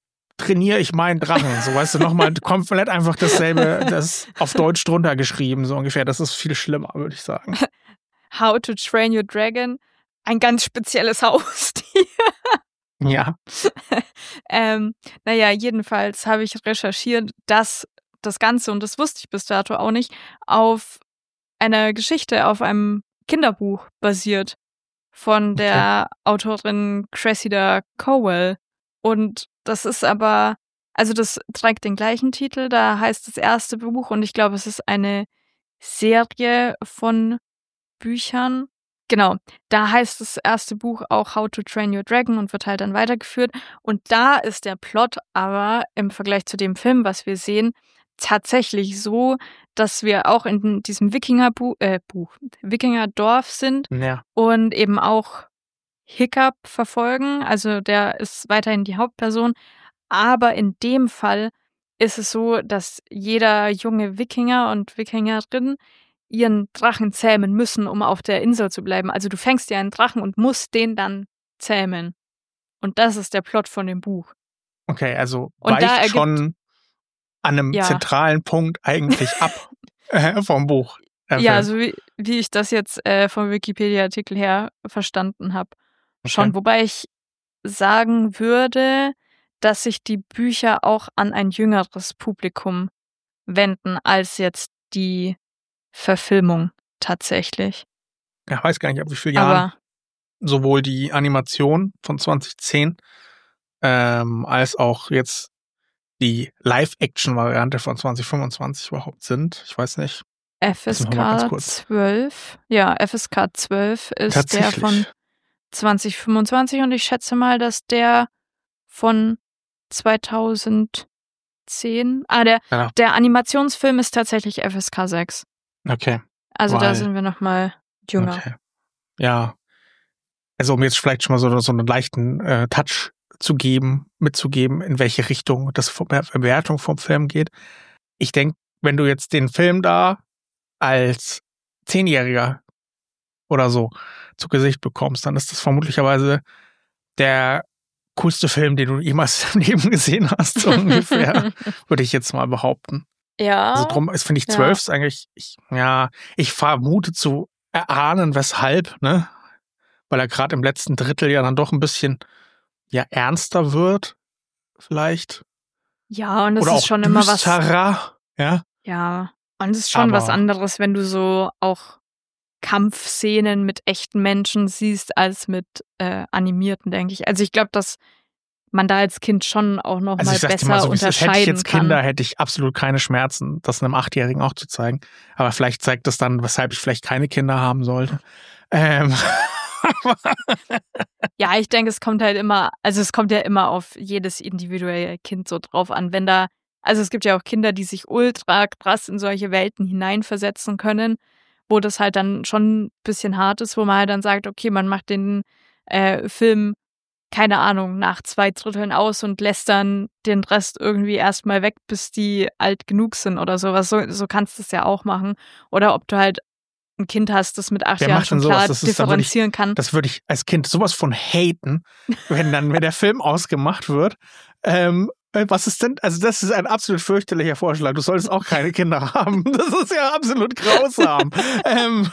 trainiere ich meinen Drachen. So, weißt du, nochmal komplett einfach dasselbe, das auf Deutsch drunter geschrieben, so ungefähr. Das ist viel schlimmer, würde ich sagen. How to Train Your Dragon. Ein ganz spezielles Haustier. Ja. ähm, naja, jedenfalls habe ich recherchiert, dass das Ganze, und das wusste ich bis dato auch nicht, auf einer Geschichte, auf einem Kinderbuch basiert von der okay. Autorin Cressida Cowell. Und das ist aber, also das trägt den gleichen Titel, da heißt das erste Buch, und ich glaube, es ist eine Serie von Büchern. Genau, da heißt das erste Buch auch How to Train Your Dragon und wird halt dann weitergeführt. Und da ist der Plot aber im Vergleich zu dem Film, was wir sehen, tatsächlich so, dass wir auch in diesem Wikinger-Buch, äh, Buch, Wikingerdorf sind ja. und eben auch Hiccup verfolgen. Also der ist weiterhin die Hauptperson. Aber in dem Fall ist es so, dass jeder junge Wikinger und Wikingerin ihren Drachen zähmen müssen, um auf der Insel zu bleiben. Also du fängst dir einen Drachen und musst den dann zähmen. Und das ist der Plot von dem Buch. Okay, also und weicht ergibt, schon an einem ja. zentralen Punkt eigentlich ab äh, vom Buch. Äh, ja, so wie, wie ich das jetzt äh, vom Wikipedia-Artikel her verstanden habe. Okay. Schon, wobei ich sagen würde, dass sich die Bücher auch an ein jüngeres Publikum wenden, als jetzt die Verfilmung tatsächlich. Ich weiß gar nicht, ab wie vielen Jahren Aber sowohl die Animation von zwanzig zehn ähm, als auch jetzt die Live-Action-Variante von zwanzig fünfundzwanzig überhaupt sind. Ich weiß nicht. F S K zwölf. Ja, F S K zwölf ist der von zwanzig fünfundzwanzig und ich schätze mal, dass der von zweitausendzehn. Ah, der, ja. der Animationsfilm ist tatsächlich F S K sechs. Okay. Also Weil, da sind wir noch mal jünger. Okay. Ja. Also um jetzt vielleicht schon mal so, so einen leichten äh, Touch zu geben, mitzugeben, in welche Richtung das Bewertung vom Film geht. Ich denke, wenn du jetzt den Film da als Zehnjähriger oder so zu Gesicht bekommst, dann ist das vermutlicherweise der coolste Film, den du jemals im Leben gesehen hast, so ungefähr, würde ich jetzt mal behaupten. Ja. Also drum ist, finde ich, zwölf ist ja. eigentlich, ich, ja, ich vermute zu erahnen, weshalb, ne? Weil er gerade im letzten Drittel ja dann doch ein bisschen, ja, ernster wird, vielleicht. Ja, und es Oder ist auch schon immer was. Ja. Ja. Und es ist schon Aber was anderes, wenn du so auch Kampfszenen mit echten Menschen siehst, als mit äh, animierten, denke ich. Also ich glaube, dass man da als Kind schon auch noch also mal ich sag besser dir mal so, unterscheiden hätte ich jetzt kann. Kinder, hätte ich absolut keine Schmerzen, das einem Achtjährigen auch zu zeigen. Aber vielleicht zeigt das dann, weshalb ich vielleicht keine Kinder haben sollte. Ähm. Ja, ich denke, es kommt halt immer, also es kommt ja immer auf jedes individuelle Kind so drauf an. Wenn da, also es gibt ja auch Kinder, die sich ultra krass in solche Welten hineinversetzen können, wo das halt dann schon ein bisschen hart ist, wo man halt dann sagt, okay, man macht den äh, Film, keine Ahnung, nach zwei Dritteln aus und lässt dann den Rest irgendwie erstmal weg, bis die alt genug sind oder sowas. So, so kannst du es ja auch machen. Oder ob du halt ein Kind hast, das mit acht Wer Jahren macht schon denn klar sowas? Das ist, da würde ich, differenzieren kann. Das würde ich als Kind sowas von haten, wenn dann, wenn der Film ausgemacht wird. Ähm, was ist denn, also das ist ein absolut fürchterlicher Vorschlag. Du solltest auch keine Kinder haben. Das ist ja absolut grausam. ähm,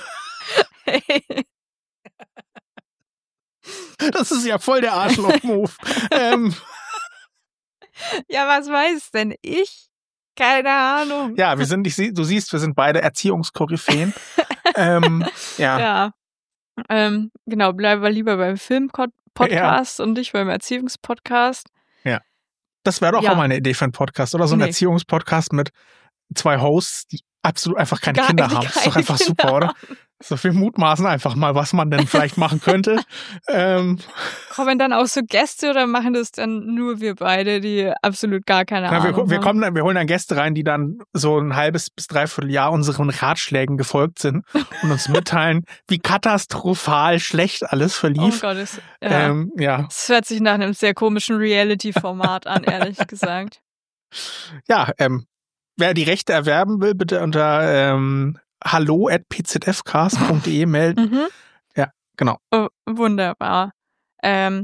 das ist ja voll der Arschloch-Move. ähm, Ja, was weiß denn ich? Keine Ahnung. Ja, wir sind, ich, du siehst, wir sind beide Erziehungskoryphäen. ähm, ja. Ja. Ähm, genau, bleiben wir lieber beim Film-Podcast ja. und nicht beim Erziehungspodcast. Ja. Das wäre doch ja. auch mal eine Idee für einen Podcast, oder? So ein nee. Erziehungspodcast mit zwei Hosts, die absolut einfach keine Gar Kinder haben. Das ist doch einfach Kinder super, oder? Haben. So viel mutmaßen einfach mal, was man denn vielleicht machen könnte. ähm. Kommen dann auch so Gäste oder machen das dann nur wir beide, die absolut gar keine Na, Ahnung wir, wir haben? Kommen dann, wir holen dann Gäste rein, die dann so ein halbes bis dreiviertel Jahr unseren Ratschlägen gefolgt sind und uns mitteilen, wie katastrophal schlecht alles verlief. Oh Gott, das, ja. Ähm, ja. Das hört sich nach einem sehr komischen Reality-Format an, ehrlich gesagt. Ja, ähm, wer die Rechte erwerben will, bitte unter ähm, hallo at p z f cast punkt d e melden. Mhm. Ja, genau. Oh, wunderbar. Ähm,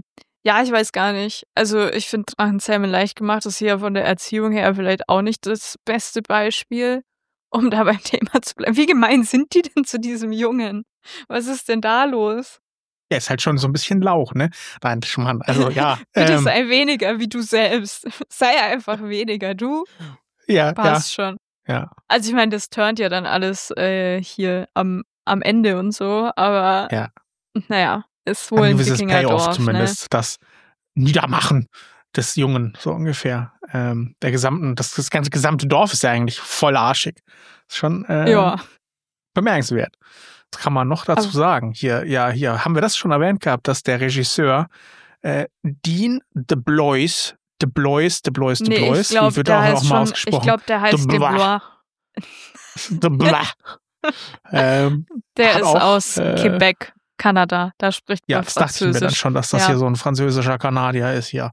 Ja, ich weiß gar nicht. Also ich finde Drachenzähmen leicht gemacht ist hier von der Erziehung her vielleicht auch nicht das beste Beispiel, um da beim Thema zu bleiben. Wie gemein sind die denn zu diesem Jungen? Was ist denn da los? Er ist halt schon so ein bisschen Lauch, ne? Nein, Schmarrn, also ja. Bitte ähm, sei weniger wie du selbst. Sei einfach weniger. Du ja, passt schon. ja, ja. Also ich meine, das turnt ja dann alles äh, hier am, am Ende und so, aber Ja. naja, ist wohl Ein ein gewisses Payoff Wikingerdorf, zumindest, ne? das Niedermachen des Jungen, so ungefähr. Ähm, der gesamten, das, das ganze gesamte Dorf ist ja eigentlich voll arschig. Ist schon äh, Ja. bemerkenswert. Was kann man noch dazu Aber- sagen? Hier, ja, hier haben wir das schon erwähnt gehabt, dass der Regisseur äh, Dean de Blois, de Blois, de Blois, de Nee, Blois, ich glaube, wie wird der auch heißt noch mal schon, ausgesprochen? ich glaube, der heißt De De Blois. Blois. De Blois. ähm, Der hat ist auch, aus äh, Quebec, Kanada. Da spricht Ja, man das dachte ich mir dann Französisch. schon, dass das Ja. hier so ein französischer Kanadier ist hier.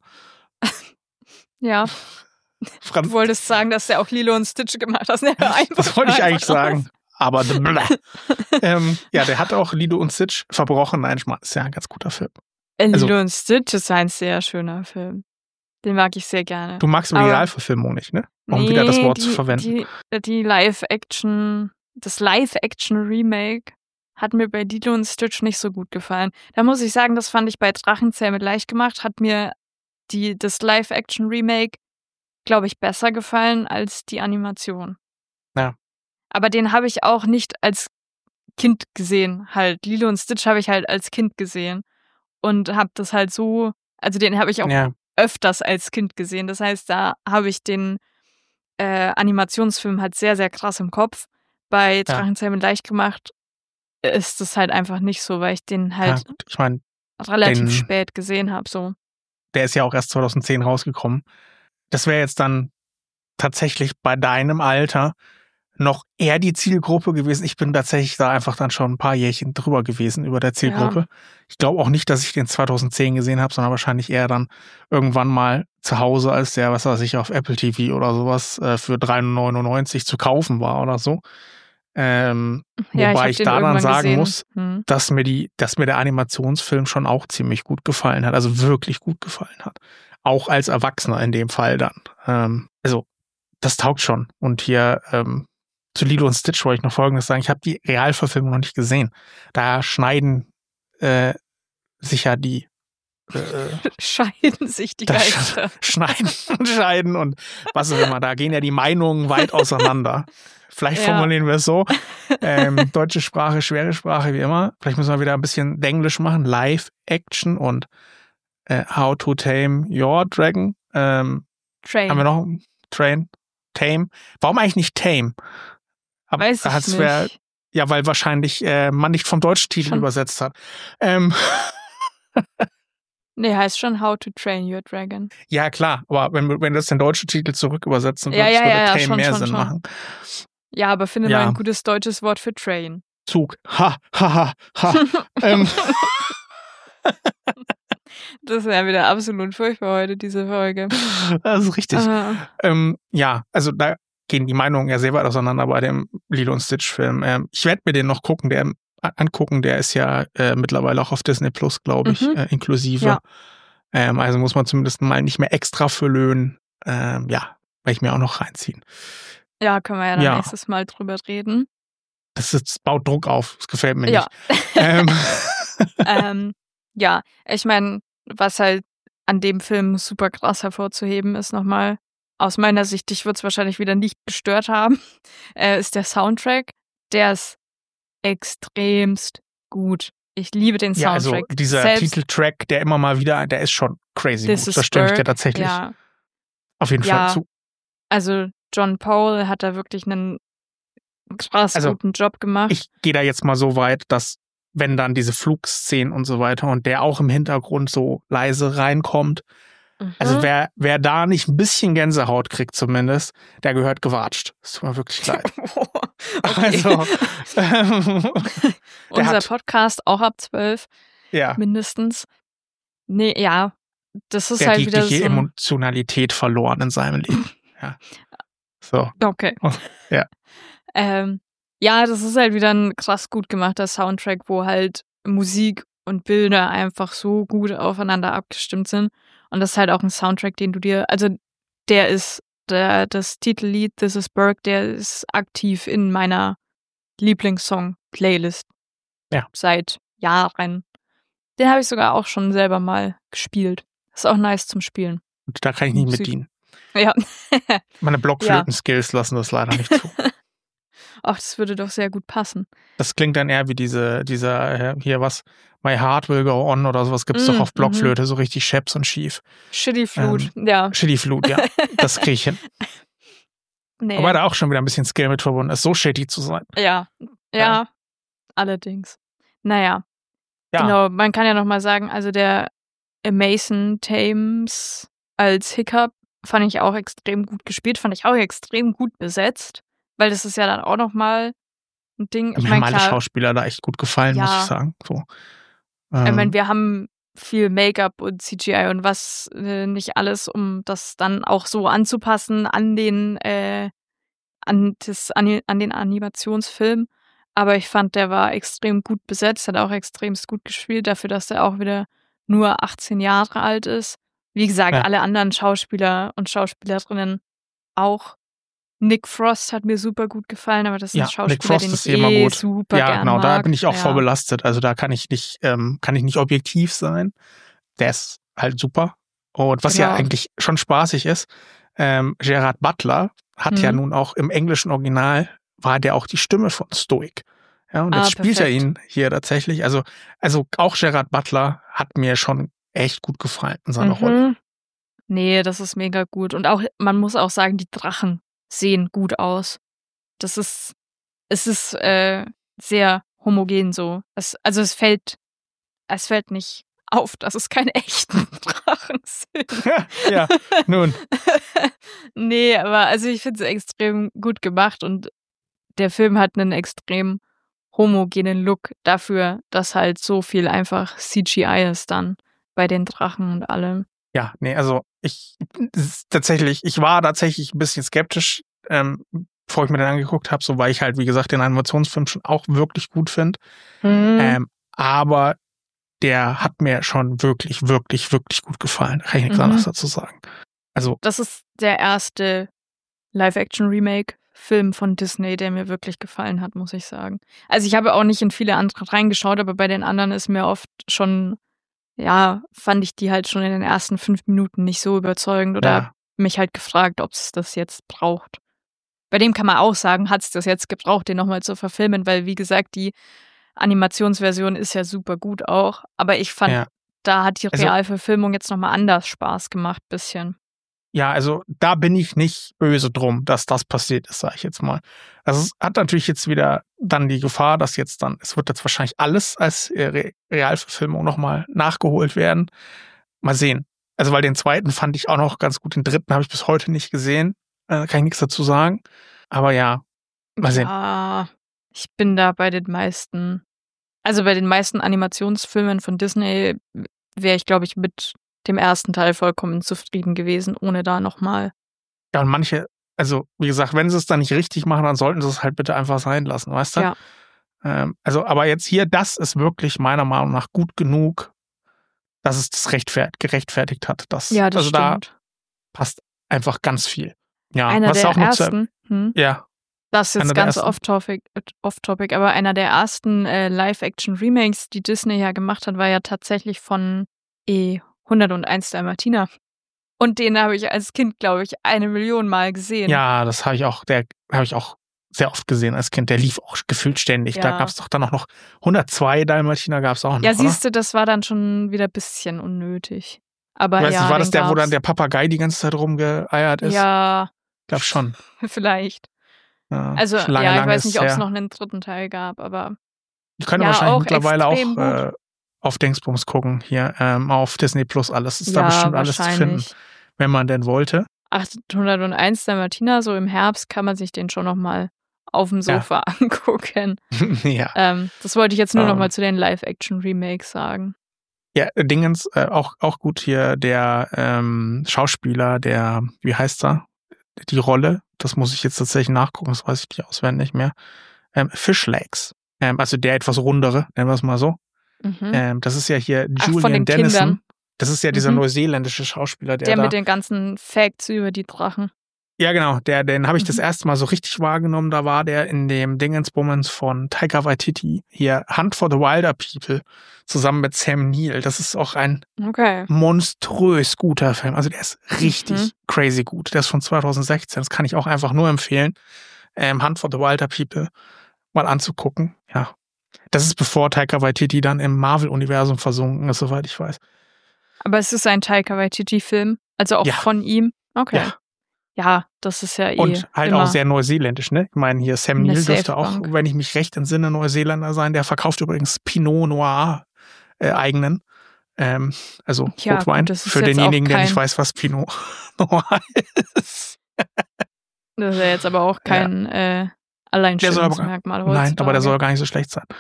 Ja, Fran du wolltest sagen, dass der auch Lilo und Stitch gemacht hat. Ne, hör einfach- Das wollte ich hör eigentlich einfach sagen. Aber de Blah. ähm, ja, der hat auch Lilo und Stitch verbrochen. Nein, Schmarrn, ist ja ein ganz guter Film. Äh, Also- Lilo und Stitch ist ein sehr schöner Film. Den mag ich sehr gerne. Du magst aber die Aber- Realverfilmung nicht, ne? Um wieder das Nee, Wort die, zu verwenden. Die, die Live-Action, das Live-Action-Remake hat mir bei Lilo und Stitch nicht so gut gefallen. Da muss ich sagen, das fand ich bei Drachenzähmen leicht gemacht, hat mir die, das Live-Action-Remake, glaube ich, besser gefallen als die Animation. Ja. Aber den habe ich auch nicht als Kind gesehen, halt. Lilo und Stitch habe ich halt als Kind gesehen und habe das halt so, also den habe ich auch Ja, öfters als Kind gesehen. Das heißt, da habe ich den äh, Animationsfilm halt sehr, sehr krass im Kopf. Bei Drachenzähmen leicht gemacht ist das halt einfach nicht so, weil ich den ja halt gut. Ich meine, relativ den- spät gesehen habe. So. der ist ja auch erst zweitausendzehn rausgekommen. Das wäre jetzt dann tatsächlich bei deinem Alter noch eher die Zielgruppe gewesen. Ich bin tatsächlich da einfach dann schon ein paar Jährchen drüber gewesen über der Zielgruppe. Ich glaube auch nicht, dass ich den zweitausendzehn gesehen habe, sondern wahrscheinlich eher dann irgendwann mal zu Hause, als der, was weiß ich, auf Apple T V oder sowas äh, für drei neunundneunzig zu kaufen war oder so. Ähm, Ja, wobei hab ich den da dann irgendwann sagen gesehen. muss, Hm. dass mir die, dass mir der Animationsfilm schon auch ziemlich gut gefallen hat, also wirklich gut gefallen hat. Auch als Erwachsener in dem Fall dann. Ähm, also, das taugt schon. Und hier ähm, zu Lilo und Stitch wollte ich noch Folgendes sagen. Ich habe die Realverfilmung noch nicht gesehen. Da schneiden äh, sich ja die äh, Scheiden sich die da Geister. schneiden und scheiden und was auch immer. Da gehen ja die Meinungen weit auseinander. Vielleicht Ja. formulieren wir es so. Ähm, deutsche Sprache, schwere Sprache, wie immer. Vielleicht müssen wir wieder ein bisschen Denglisch machen. Live-Action und äh, How to Tame Your Dragon. Ähm, Train. haben wir noch Train? Tame? Warum eigentlich nicht Tame? Aber Weiß ich hat's wär- nicht. Ja, weil wahrscheinlich äh, man nicht vom deutschen Titel Schon. übersetzt hat. Ähm, Nee, heißt schon How to Train Your Dragon. ja, klar. Aber wenn, wir- wenn wir das den deutschen Titel zurück übersetzen Ja, würden, ja, würde ja, ja, Tame schon, mehr schon, Sinn schon. machen. Ja, aber finde Ja. mal ein gutes deutsches Wort für Train. Zug. Ha, ha, ha, ha. ähm, Das ist ja wieder absolut furchtbar heute, diese Folge. das ist richtig. Ah, Ähm, ja, also da gehen die Meinungen ja sehr weit auseinander bei dem Lilo und Stitch-Film. Ähm, ich werde mir den noch gucken, der angucken, der ist ja äh, mittlerweile auch auf Disney Plus, glaube ich, Mhm. äh, inklusive. Ja. Ähm, also muss man zumindest mal nicht mehr extra für löhnen. Ähm, ja, werde ich mir auch noch reinziehen. ja, können wir ja dann Ja. nächstes Mal drüber reden. Das, ist, das baut Druck auf. Das gefällt mir Ja. nicht. Ähm, ähm, ja, ich meine, was halt an dem Film super krass hervorzuheben ist nochmal, aus meiner Sicht, dich wird es wahrscheinlich wieder nicht gestört haben, äh, ist der Soundtrack. Der ist extremst gut. Ich liebe den ja, also Soundtrack. dieser Selbst Titeltrack, der immer mal wieder, der ist schon crazy This gut. is Das stimme ich dir Bird, tatsächlich Ja, auf jeden Ja. Fall zu. also John Powell hat da wirklich einen krass Also, guten Job gemacht. Ich gehe da jetzt mal so weit, dass wenn dann diese Flugszenen und so weiter und der auch im Hintergrund so leise reinkommt, Mhm. also wer, wer da nicht ein bisschen Gänsehaut kriegt zumindest, der gehört gewatscht. Es tut mir wirklich leid. Okay. Also, ähm, Unser hat- Podcast auch ab zwölf, ja, mindestens. Nee, ja, das ist der hat halt wieder jegliche so. ein- Emotionalität verloren in seinem Leben. Ja. So. Okay. Oh, ja. Ähm, ja, das ist halt wieder ein krass gut gemachter Soundtrack, wo halt Musik und Bilder einfach so gut aufeinander abgestimmt sind. Und das ist halt auch ein Soundtrack, den du dir, also der ist, der, das Titellied This is Berg, der ist aktiv in meiner Lieblingssong-Playlist. Ja. Seit Jahren. Den habe ich sogar auch schon selber mal gespielt. Ist auch nice zum Spielen. Und da kann ich nicht Musik. mit dienen. Ja. Meine Blockflöten-Skills lassen das leider nicht zu. Ach, das würde doch sehr gut passen. Das klingt dann eher wie diese, dieser, hier was, My Heart Will Go On oder sowas gibt's Mm, doch auf Blockflöte, mhm. so richtig scheps und schief. Shitty Flute, Ähm, ja. Shitty Flute, ja. Das kriege ich hin. Nee. Aber da auch schon wieder ein bisschen Skill mit verbunden ist, so shitty zu sein. Ja, ja, Ja. allerdings. Naja, Ja, genau, man kann ja noch mal sagen, also der Mason Thames als Hiccup fand ich auch extrem gut gespielt, fand ich auch extrem gut besetzt, weil das ist ja dann auch noch mal ein Ding. mir Ich haben meine, alle klar, Schauspieler da echt gut gefallen, muss Ja. ich sagen. So. ich Ähm, meine, wir haben viel Make-up und C G I und was äh, nicht alles, um das dann auch so anzupassen an den äh, an, das, an, an den Animationsfilm. Aber ich fand, der war extrem gut besetzt, hat auch extremst gut gespielt, dafür, dass er auch wieder nur achtzehn Jahre alt ist. Wie gesagt, Ja. alle anderen Schauspieler und Schauspielerinnen auch. Nick Frost hat mir super gut gefallen, aber das ist Ja, ein Schauspieler, Nick Frost den ist ich eh immer eh gut. super ja, gern genau, mag. da bin ich auch ja. vorbelastet. Also da kann ich nicht, ähm, kann ich nicht objektiv sein. Der ist halt super. Und was ja Genau. eigentlich schon spaßig ist, ähm, Gerard Butler hat ja Mhm. nun auch im englischen Original, war der auch die Stimme von Stoic. Ja, und jetzt Ah, spielt er perfekt. ihn hier tatsächlich. Also, also auch Gerard Butler hat mir schon echt gut gefallen in seiner Rolle. Mhm. Nee, das ist mega gut. Und auch, man muss auch sagen, die Drachen sehen gut aus. Das ist, es ist äh, sehr homogen so. Es, also es fällt, es fällt nicht auf, dass es keine echten Drachen sind. Ja, nun. Nee, aber also ich finde es extrem gut gemacht und der Film hat einen extrem homogenen Look dafür, dass halt so viel einfach C G I ist dann bei den Drachen und allem. Ja, nee, also ich es ist tatsächlich, ich war tatsächlich ein bisschen skeptisch, ähm, bevor ich mir den angeguckt habe, so weil ich halt, wie gesagt, den Animationsfilm schon auch wirklich gut finde. Mhm. Ähm, aber der hat mir schon wirklich, wirklich, wirklich gut gefallen. Da kann ich nichts Mhm. anderes dazu sagen. Also, Das ist der erste Live-Action-Remake-Film von Disney, der mir wirklich gefallen hat, muss ich sagen. Also ich habe auch nicht in viele andere reingeschaut, aber bei den anderen ist mir oft schon, ja, fand ich die halt schon in den ersten fünf Minuten nicht so überzeugend oder Ja. hab mich halt gefragt, ob es das jetzt braucht. Bei dem kann man auch sagen, hat es das jetzt gebraucht, den nochmal zu verfilmen, weil wie gesagt, die Animationsversion ist ja super gut auch, aber ich fand, Ja. da hat die Also- Realverfilmung jetzt nochmal anders Spaß gemacht, bisschen. ja, also da bin ich nicht böse drum, dass das passiert ist, sage ich jetzt mal. Also es hat natürlich jetzt wieder dann die Gefahr, dass jetzt dann, es wird jetzt wahrscheinlich alles als äh, Re Realverfilmung nochmal nachgeholt werden. Mal sehen. Also weil den zweiten fand ich auch noch ganz gut, den dritten habe ich bis heute nicht gesehen. Äh, kann ich nichts dazu sagen. Aber ja, mal sehen. Ja, ich bin da bei den meisten, also bei den meisten Animationsfilmen von Disney wäre ich, glaube ich, mit dem ersten Teil vollkommen zufrieden gewesen, ohne da nochmal. Ja, und manche, also wie gesagt, wenn sie es dann nicht richtig machen, dann sollten sie es halt bitte einfach sein lassen, weißt du? Ja. Ähm, also, aber jetzt hier, das ist wirklich meiner Meinung nach gut genug, dass es das rechtfert gerechtfertigt hat. Das, Ja, das also da stimmt. passt einfach ganz viel. Ja, Einer was der auch noch zu, ersten, hm, ja, das ist einer jetzt der ganz ersten. off-topic, off-topic, aber einer der ersten äh, Live-Action-Remakes, die Disney ja gemacht hat, war ja tatsächlich von E hunderteins Dalmatiner. Und den habe ich als Kind, glaube ich, eine Million Mal gesehen. ja, das habe ich auch, der habe ich auch sehr oft gesehen als Kind. Der lief auch gefühlt ständig. Da Ja. gab es doch dann auch noch hundertzwei Dalmatiner gab es auch noch, Ja, oder? siehst du, das war dann schon wieder ein bisschen unnötig. Aber Ich weiß ja, nicht, war das den der, wo dann gab's. der Papagei die ganze Zeit rumgeeiert ist? Ja, Ich glaube schon. vielleicht. Ja, Also, schon lange, ja, ich lange weiß ist nicht, ob es her. noch einen dritten Teil gab, aber Die können ja, wahrscheinlich auch mittlerweile auch extrem gut. äh, auf Dingsbums gucken, hier ähm, auf Disney Plus alles. Ist da ja, bestimmt alles zu finden, wahrscheinlich. wenn man denn wollte. achthunderteins Dalmatiner, so im Herbst kann man sich den schon nochmal auf dem Ja. Sofa angucken. ja. Ähm, das wollte ich jetzt nur Ähm. nochmal zu den Live-Action-Remakes sagen. Ja, Dingens, äh, auch, auch gut hier der ähm, Schauspieler, der, wie heißt er? Die Rolle, das muss ich jetzt tatsächlich nachgucken, das weiß ich nicht auswendig mehr. Ähm, Fish Legs. Ähm, also der etwas rundere, nennen wir es mal so. Mhm. Ähm, das ist ja hier Ach, von Julian den Dennison. Kindern. Das ist ja dieser Mhm. neuseeländische Schauspieler, der, Der da... mit den ganzen Facts über die Drachen. Ja, genau. Der, den habe ich das Mhm. erste Mal so richtig wahrgenommen. Da war der in dem Dingensbummens von Taika Waititi. Hier, Hunt for the Wilder People. Zusammen mit Sam Neill. Das ist auch ein Okay. monströs guter Film. Also der ist richtig Mhm. crazy gut. Der ist von zwanzig sechzehn. Das kann ich auch einfach nur empfehlen. Ähm, Hunt for the Wilder People mal anzugucken. Ja. Das ist bevor Taika Waititi dann im Marvel-Universum versunken ist, soweit ich weiß. Aber es ist ein Taika Waititi-Film. Also auch Ja. von ihm. Okay. Ja. Ja, das ist ja eh Und halt immer auch sehr neuseeländisch, ne? Ich meine, hier Sam eine Neill dürfte auch, Safe-Bank. wenn ich mich recht entsinne, Neuseeländer sein. Der verkauft übrigens Pinot Noir äh, eigenen. Ähm, also Ja, Rotwein. gut, das ist Für jetzt denjenigen, auch der nicht kein- weiß, was Pinot Noir ist. Das ist ja jetzt aber auch kein äh, Alleinstellungsmerkmal heutzutage. Nein, aber der soll gar nicht so schlecht sein.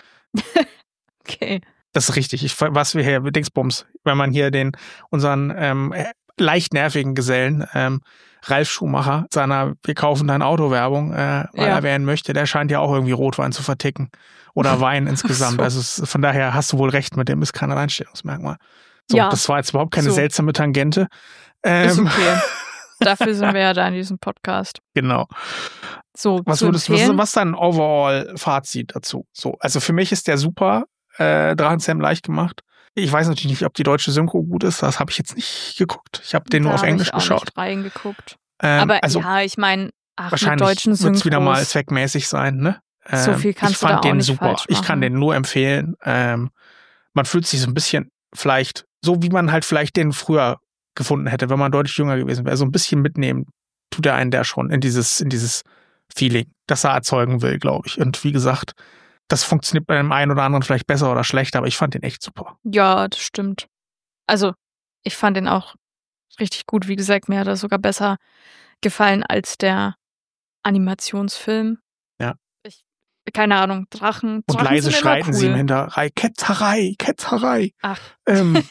Okay. Das ist richtig. Ich, was wir hier, Dingsbums, wenn man hier den, unseren ähm, leicht nervigen Gesellen, ähm, Ralf Schumacher, seiner Wir kaufen dein Auto Werbung, äh, mal Ja. erwähnen möchte, der scheint ja auch irgendwie Rotwein zu verticken. Oder Wein insgesamt. so. Also es, von daher hast du wohl recht, mit dem ist kein Alleinstellungsmerkmal. So, Ja. das war jetzt überhaupt keine So. seltsame Tangente. Ähm, Ist okay. Dafür sind wir ja da in diesem Podcast. Genau. So, Was zu würdest was, empfehlen? was ist dein Overall-Fazit dazu? So, also für mich ist der super, äh, Drachenzähmen leicht gemacht. Ich weiß natürlich nicht, ob die deutsche Synchro gut ist. Das habe ich jetzt nicht geguckt. Ich habe den nur Da auf hab Englisch ich auch geschaut. nicht reingeguckt. Ähm, Aber also ja, ich meine, ach, mit wahrscheinlich deutschen wird Synchros. es wieder mal zweckmäßig sein, ne? So Ähm, viel kannst ich du fand da auch den nicht super. falsch Ich kann machen. den nur empfehlen. Ähm, man fühlt sich so ein bisschen vielleicht, so wie man halt vielleicht den früher gefunden hätte, wenn man deutlich jünger gewesen wäre. So ein bisschen mitnehmen tut er einen der schon in dieses, in dieses Feeling, das er erzeugen will, glaube ich. Und wie gesagt, das funktioniert bei dem einen oder anderen vielleicht besser oder schlechter, aber ich fand den echt super. Ja, das stimmt. Also, ich fand den auch richtig gut. Wie gesagt, mir hat er sogar besser gefallen als der Animationsfilm. Ja. Ich, keine Ahnung, Drachen. Und Drachen leise sind immer schreiten sie im cool. Hinterrei, Ketzerei, Ketzerei. Ach, Ähm,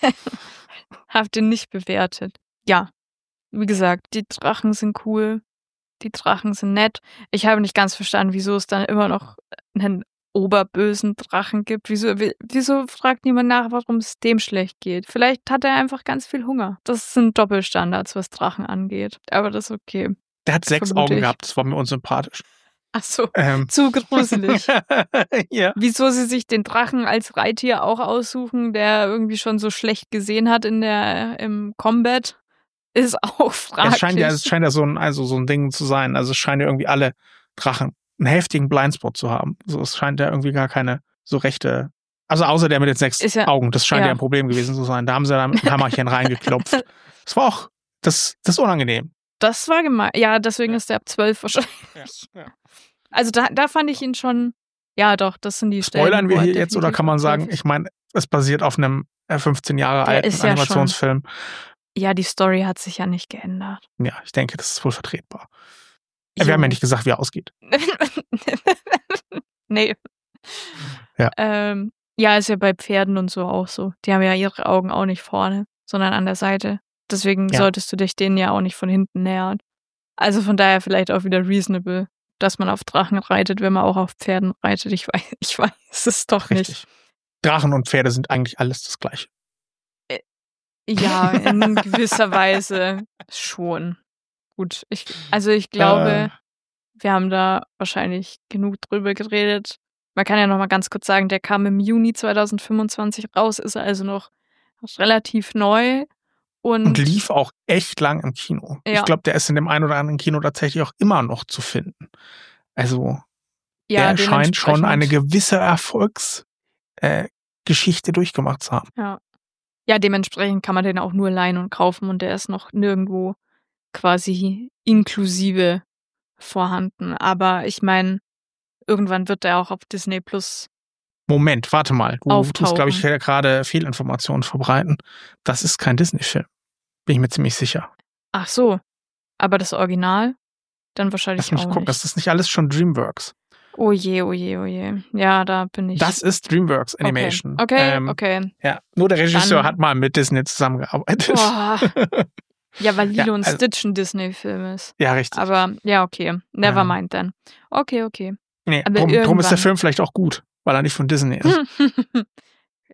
hab den nicht bewertet. Ja, wie gesagt, die Drachen sind cool. Die Drachen sind nett. Ich habe nicht ganz verstanden, wieso es dann immer noch einen oberbösen Drachen gibt. Wieso, wie- wieso fragt niemand nach, warum es dem schlecht geht? Vielleicht hat er einfach ganz viel Hunger. Das sind Doppelstandards, was Drachen angeht. Aber das ist okay. der hat sechs Vermute Augen ich. gehabt, das war mir unsympathisch. Ach so, Ähm, zu gruselig. ja. Wieso sie sich den Drachen als Reittier auch aussuchen, der irgendwie schon so schlecht gesehen hat in der im Combat, ist auch fraglich. Es scheint ja, es scheint ja so ein, also so ein Ding zu sein. Also es scheinen ja irgendwie alle Drachen einen heftigen Blindspot zu haben. So, es scheint ja irgendwie gar keine so rechte. Also außer der mit den sechs Ist ja- Augen, das scheint ja. ja. ein Problem gewesen zu sein. Da haben sie da mit einem Hammerchen reingeklopft. Das war auch, das, das ist unangenehm. Das war gemein. Ja, deswegen Ja. ist der ab zwölf wahrscheinlich. Ja, ja. Also da, da fand ich ihn schon, ja doch, das sind die Stellen. Spoilern wo wir er hier jetzt oder definitiv kann man ab sagen, zwölf ist. ich meine, es basiert auf einem äh, fünfzehn Jahre Der alten ist ja schon- Animationsfilm. Ja, die Story hat sich ja nicht geändert. Ja, ich denke, das ist wohl vertretbar. Wir Jo. haben ja nicht gesagt, wie er ausgeht. nee. Ja. Ähm, ja, ist ja bei Pferden und so auch so. Die haben ja ihre Augen auch nicht vorne, sondern an der Seite. Deswegen Ja. solltest du dich denen ja auch nicht von hinten nähern. Also von daher vielleicht auch wieder reasonable, dass man auf Drachen reitet, wenn man auch auf Pferden reitet. Ich weiß, ich weiß es doch nicht. Richtig. Drachen und Pferde sind eigentlich alles das Gleiche. Ja, in gewisser Weise schon. Gut, ich, also ich glaube, Äh. wir haben da wahrscheinlich genug drüber geredet. Man kann ja noch mal ganz kurz sagen, der kam im Juni zwanzig fünfundzwanzig raus, ist also noch relativ neu. Und, Und lief auch echt lang im Kino. Ja. Ich glaube, der ist in dem einen oder anderen Kino tatsächlich auch immer noch zu finden. Also ja, der scheint schon eine dementsprechend- gewisse Erfolgsgeschichte äh, Geschichte durchgemacht zu haben. Ja. ja, dementsprechend kann man den auch nur leihen und kaufen und der ist noch nirgendwo quasi inklusive vorhanden. Aber ich meine, irgendwann wird der auch auf Disney Plus. Moment, warte mal. Du Auftauchen. tust, glaube ich, hier gerade Fehlinformationen verbreiten. Das ist kein Disney-Film. Bin ich mir ziemlich sicher. Ach so, aber das Original? Dann wahrscheinlich Lass mich auch gucken, nicht. das ist nicht alles schon DreamWorks. Oh je, oh je, oh je. Ja, da bin ich. Das ist DreamWorks okay. Animation. Okay, Ähm, okay. Ja, nur der Regisseur Dann- hat mal mit Disney zusammengearbeitet. Boah. Ja, weil Lilo Ja, und also- Stitch ein Disney-Film ist. Ja, richtig. Aber ja, okay. Never Ähm. mind then. Okay, okay. Nee, aber drum, drum ist der irgendwann- Film vielleicht auch gut, weil er nicht von Disney ist.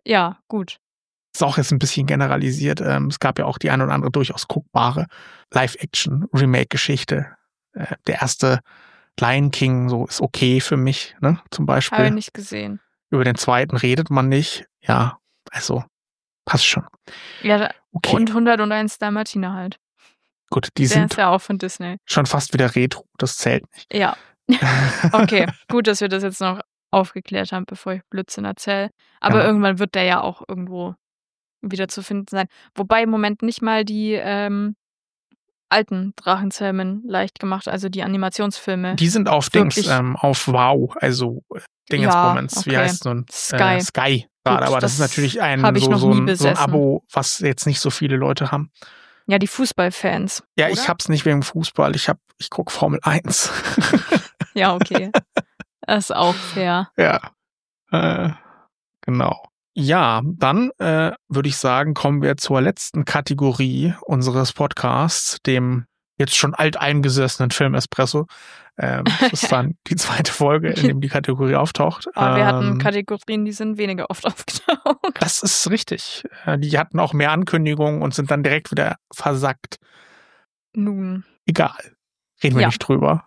Ja, gut. Ist auch jetzt ein bisschen generalisiert. Ähm, es gab ja auch die ein oder andere durchaus guckbare Live-Action-Remake-Geschichte. Äh, der erste Lion King so ist okay für mich, ne? Zum Beispiel. Habe ich nicht gesehen. Über den zweiten redet man nicht. Ja, also passt schon. Ja, Okay. und hunderteins Dalmatiner halt. Gut, die Der sind ist ja auch von Disney. schon fast wieder Retro. Das zählt nicht. Ja. Okay, gut, dass wir das jetzt noch aufgeklärt haben, bevor ich Blödsinn erzähle. Aber Ja. irgendwann wird der ja auch irgendwo wieder zu finden sein. Wobei im Moment nicht mal die ähm, alten Drachenzähmen leicht gemacht, also die Animationsfilme. Die sind auf Wirklich? Dings, ähm, auf Wow, also äh, Dingensbummens, Ja, wie okay. heißt so ein Sky. Äh, Sky gerade, aber das, das ist natürlich ein hab ich so, noch so, nie ein, so ein besessen. Abo, was jetzt nicht so viele Leute haben. Ja, die Fußballfans. Ja, oder? ich hab's nicht wegen Fußball, ich hab, ich guck Formel eins. Ja, okay. Das ist auch fair. Ja, äh, genau. Ja, dann äh, würde ich sagen, kommen wir zur letzten Kategorie unseres Podcasts, dem jetzt schon alteingesessenen Film-Espresso. Ähm, das ist dann die zweite Folge, in dem die Kategorie auftaucht. Aber wir hatten Ähm, Kategorien, die sind weniger oft aufgetaucht. Das ist richtig. Äh, Die hatten auch mehr Ankündigungen und sind dann direkt wieder versackt. Nun, Egal. Reden wir Ja. nicht drüber.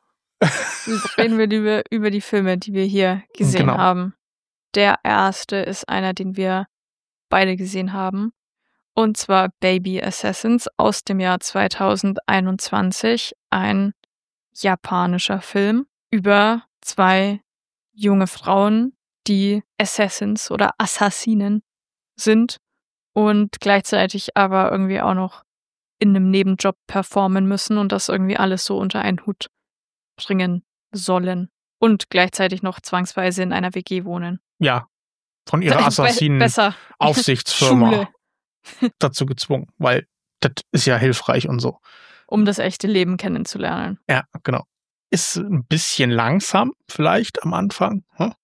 jetzt reden wir lieber über die Filme, die wir hier gesehen Genau. haben. Der erste ist einer, den wir beide gesehen haben. Und zwar Baby Assassins aus dem Jahr zweitausendeinundzwanzig. Ein japanischer Film über zwei junge Frauen, die Assassins oder Assassinen sind und gleichzeitig aber irgendwie auch noch in einem Nebenjob performen müssen und das irgendwie alles so unter einen Hut bringen sollen. Und gleichzeitig noch zwangsweise in einer W G wohnen. Ja. Von ihrer Be- Assassinen-Aufsichtsfirma Besser. Schule, dazu gezwungen, weil das ist ja hilfreich und so. um das echte Leben kennenzulernen. Ja, genau. Ist ein bisschen langsam vielleicht am Anfang, hm?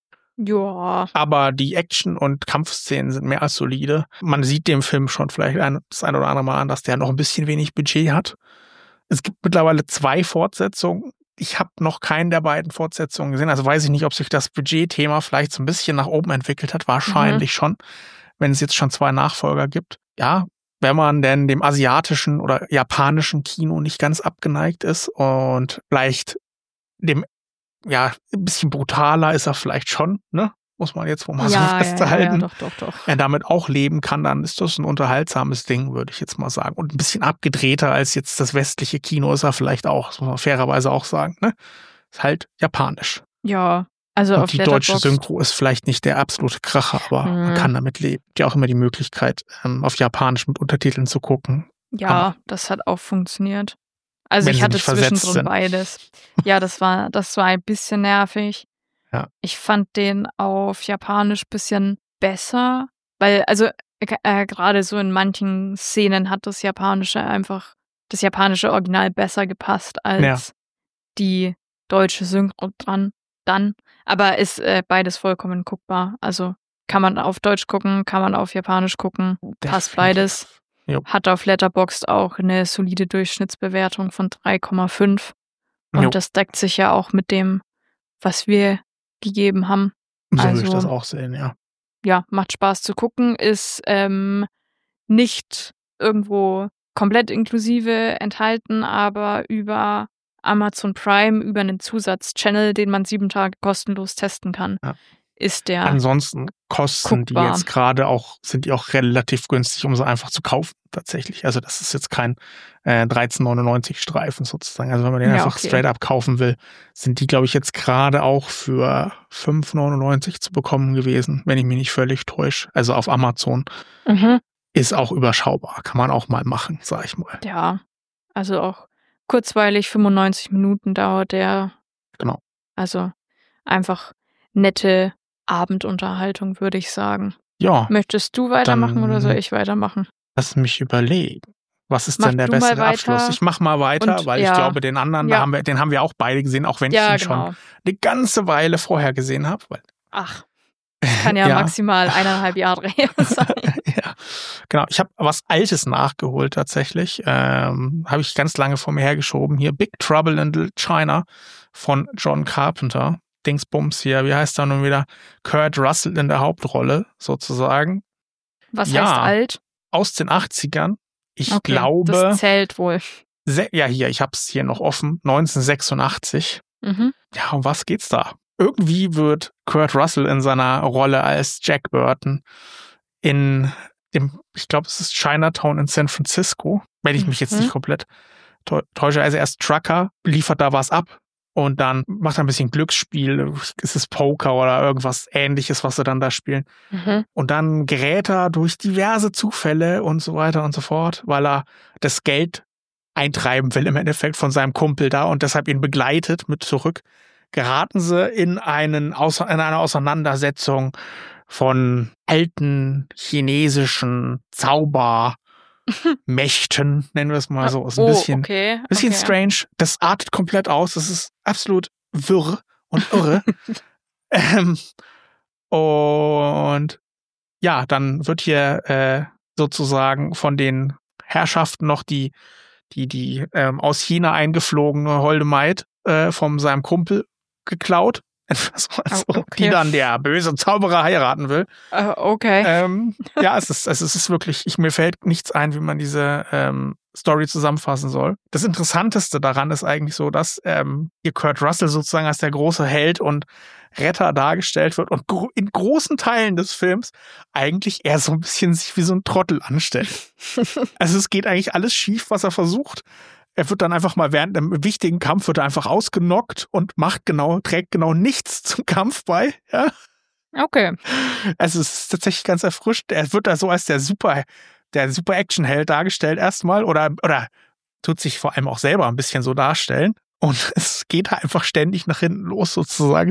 Ja, aber die Action- und Kampfszenen sind mehr als solide. Man sieht dem Film schon vielleicht ein, das ein oder andere Mal an, dass der noch ein bisschen wenig Budget hat. Es gibt mittlerweile zwei Fortsetzungen. Ich habe noch keinen der beiden Fortsetzungen gesehen, also weiß ich nicht, ob sich das Budgetthema vielleicht so ein bisschen nach oben entwickelt hat. Wahrscheinlich schon, wenn es jetzt schon zwei Nachfolger gibt. Ja, wenn man denn dem asiatischen oder japanischen Kino nicht ganz abgeneigt ist und vielleicht dem, ja, ein bisschen brutaler ist er vielleicht schon, ne? Muss man jetzt wohl mal so ja, ja, ja, festhalten. doch, doch, doch. Er damit auch leben kann, dann ist das ein unterhaltsames Ding, würde ich jetzt mal sagen. Und ein bisschen abgedrehter als jetzt das westliche Kino ist er vielleicht auch, das muss man fairerweise auch sagen, ne? Ist halt japanisch. Ja, also Und auf die deutsche Letterboxd- Synchro ist vielleicht nicht der absolute Kracher, aber Mhm. man kann damit leben. Ja, auch immer die Möglichkeit, ähm, auf Japanisch mit Untertiteln zu gucken. Ja, das hat auch funktioniert. Also Wenn ich sie hatte nicht versetzt zwischendrin sind. beides. Ja, das war, das war ein bisschen nervig. Ja. Ich fand den auf Japanisch bisschen besser, weil, also äh, gerade so in manchen Szenen hat das Japanische einfach, das japanische Original besser gepasst als Ja. die deutsche Synchro dran. Dann. Aber ist äh, beides vollkommen guckbar. Also kann man auf Deutsch gucken, kann man auf Japanisch gucken. Passt Definitiv. beides. Jo. Hat auf Letterboxd auch eine solide Durchschnittsbewertung von drei Komma fünf. Und Jo. das deckt sich ja auch mit dem, was wir gegeben haben. So würde ich also- das auch sehen, ja. Ja, macht Spaß zu gucken, ist ähm, nicht irgendwo komplett inklusive enthalten, aber über Amazon Prime, über einen Zusatzchannel, den man sieben Tage kostenlos testen kann, Ja. ist der Ansonsten kosten die guckbar. jetzt gerade auch, sind die auch relativ günstig, um sie einfach zu kaufen, tatsächlich. Also das ist jetzt kein äh, dreizehn neunundneunzig Streifen sozusagen. Also wenn man den Ja, einfach okay. straight up kaufen will, sind die, glaube ich, jetzt gerade auch für fünf neunundneunzig zu bekommen gewesen, wenn ich mich nicht völlig täusche. Also auf Amazon. Mhm. Ist auch überschaubar. Kann man auch mal machen, sag ich mal. Ja, also auch kurzweilig, fünfundneunzig Minuten dauert der. Genau. Also einfach nette Abendunterhaltung, würde ich sagen. Ja, Möchtest du weitermachen Dann- oder soll ich weitermachen? lass mich überlegen. Was ist Mach denn der du mal bessere weiter. Abschluss? Ich mach mal weiter, Und- weil ja. ich glaube, den anderen, da Ja. haben wir, den haben wir auch beide gesehen, auch wenn ich Ja, ihn schon genau. eine ganze Weile vorher gesehen habe. Weil Ach, das kann ja, Ja. maximal eineinhalb Jahre her sein. ja, genau. Ich habe was Altes nachgeholt tatsächlich. Ähm, habe ich ganz lange vor mir hergeschoben. Hier Big Trouble in Little China von John Carpenter. Dingsbums hier, wie heißt er nun wieder? Kurt Russell in der Hauptrolle sozusagen. Was Ja. heißt alt? Aus den achtzigern. Ich Okay, glaube, das zählt wohl. se- ja hier, ich habe es hier noch offen, neunzehnhundertsechsundachtzig. Mhm. Ja, um was geht's da? Irgendwie wird Kurt Russell in seiner Rolle als Jack Burton in dem, ich glaube, es ist Chinatown in San Francisco, wenn ich mich jetzt Mhm. nicht komplett täu- täusche. Also er ist Trucker, liefert da was ab und dann macht er ein bisschen Glücksspiel. Ist es Poker oder irgendwas Ähnliches, was sie dann da spielen. Mhm. Und dann gerät er durch diverse Zufälle und so weiter und so fort, weil er das Geld eintreiben will im Endeffekt von seinem Kumpel da und deshalb ihn begleitet mit zurück. Geraten sie in, einen, Außer- in eine Auseinandersetzung von alten chinesischen Zaubermächten, nennen wir es mal so. Ist ein oh, bisschen, okay. bisschen okay. strange. Das artet komplett aus. Das ist absolut wirr und irre. ähm, und ja, dann wird hier äh, sozusagen von den Herrschaften noch die, die, die ähm, aus China eingeflogene Holde Maid äh, von seinem Kumpel geklaut. Etwas mal so, Oh, okay. die dann der böse Zauberer heiraten will. Äh, okay. Ähm, ja, es ist, es ist es ist wirklich, ich, mir fällt nichts ein, wie man diese ähm, Story zusammenfassen soll. Das Interessanteste daran ist eigentlich so, dass ähm, hier Kurt Russell sozusagen als der große Held und Retter dargestellt wird und gro- in großen Teilen des Films eigentlich eher so ein bisschen sich wie so ein Trottel anstellt. Also es geht eigentlich alles schief, was er versucht. Er wird dann einfach mal während einem wichtigen Kampf wird er einfach ausgenockt und macht genau, trägt genau nichts zum Kampf bei. Ja? Okay. Also es ist tatsächlich ganz erfrischend. Er wird da so als der super, der super Actionheld dargestellt erstmal oder, oder tut sich vor allem auch selber ein bisschen so darstellen. Und es geht da einfach ständig nach hinten los sozusagen.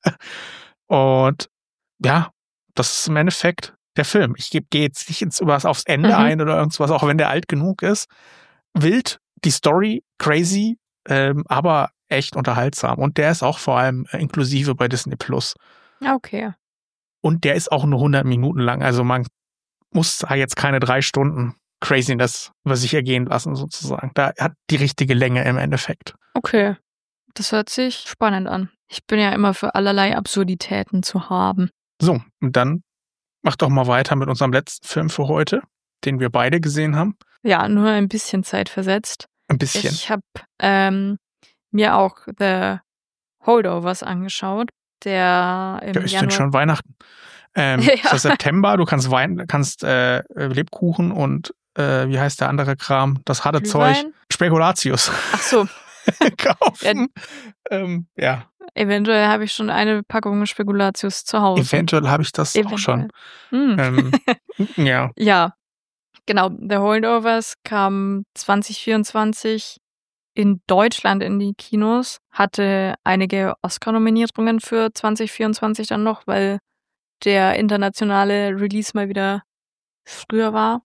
Und ja, das ist im Endeffekt der Film. Ich gehe jetzt nicht ins, übers, aufs Ende Mhm. ein oder irgendwas, auch wenn der alt genug ist. Wild, die Story, crazy, ähm, aber echt unterhaltsam. Und der ist auch vor allem äh, inklusive bei Disney Plus. Okay. Und der ist auch nur hundert Minuten lang. Also man muss da jetzt keine drei Stunden Craziness über sich ergehen lassen sozusagen. Da hat die richtige Länge im Endeffekt. Okay. Das hört sich spannend an. Ich bin ja immer für allerlei Absurditäten zu haben. So, und dann mach doch mal weiter mit unserem letzten Film für heute, den wir beide gesehen haben. Ja, nur ein bisschen Zeit versetzt. Ein bisschen. Ich habe ähm, mir auch The Holdovers angeschaut, der im Ja, ist denn Januar... schon Weihnachten? Ähm, Ja. Ist das September? Du kannst Wein, kannst äh, Lebkuchen und äh, wie heißt der andere Kram? Das harte Zeug. Glühwein? Spekulatius Ach so, kaufen. Ähm, ja, eventuell habe ich schon eine Packung Spekulatius zu Hause. eventuell habe ich das auch schon. Hm. Ähm, ja, Ja, genau. The Holdovers kam zwanzig vierundzwanzig in Deutschland in die Kinos, hatte einige Oscar-Nominierungen für zwanzig vierundzwanzig dann noch, weil der internationale Release mal wieder früher war.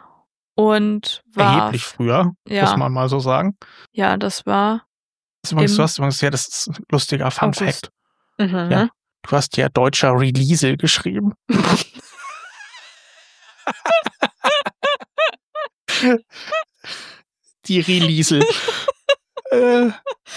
Und war, erheblich früher, ja. muss man mal so sagen. ja, das war, Das ist übrigens, Im du hast übrigens, ja, das ist ein lustiger Fun August. Fact. mhm. Ja. Du hast ja deutscher Release geschrieben. Die Release. äh,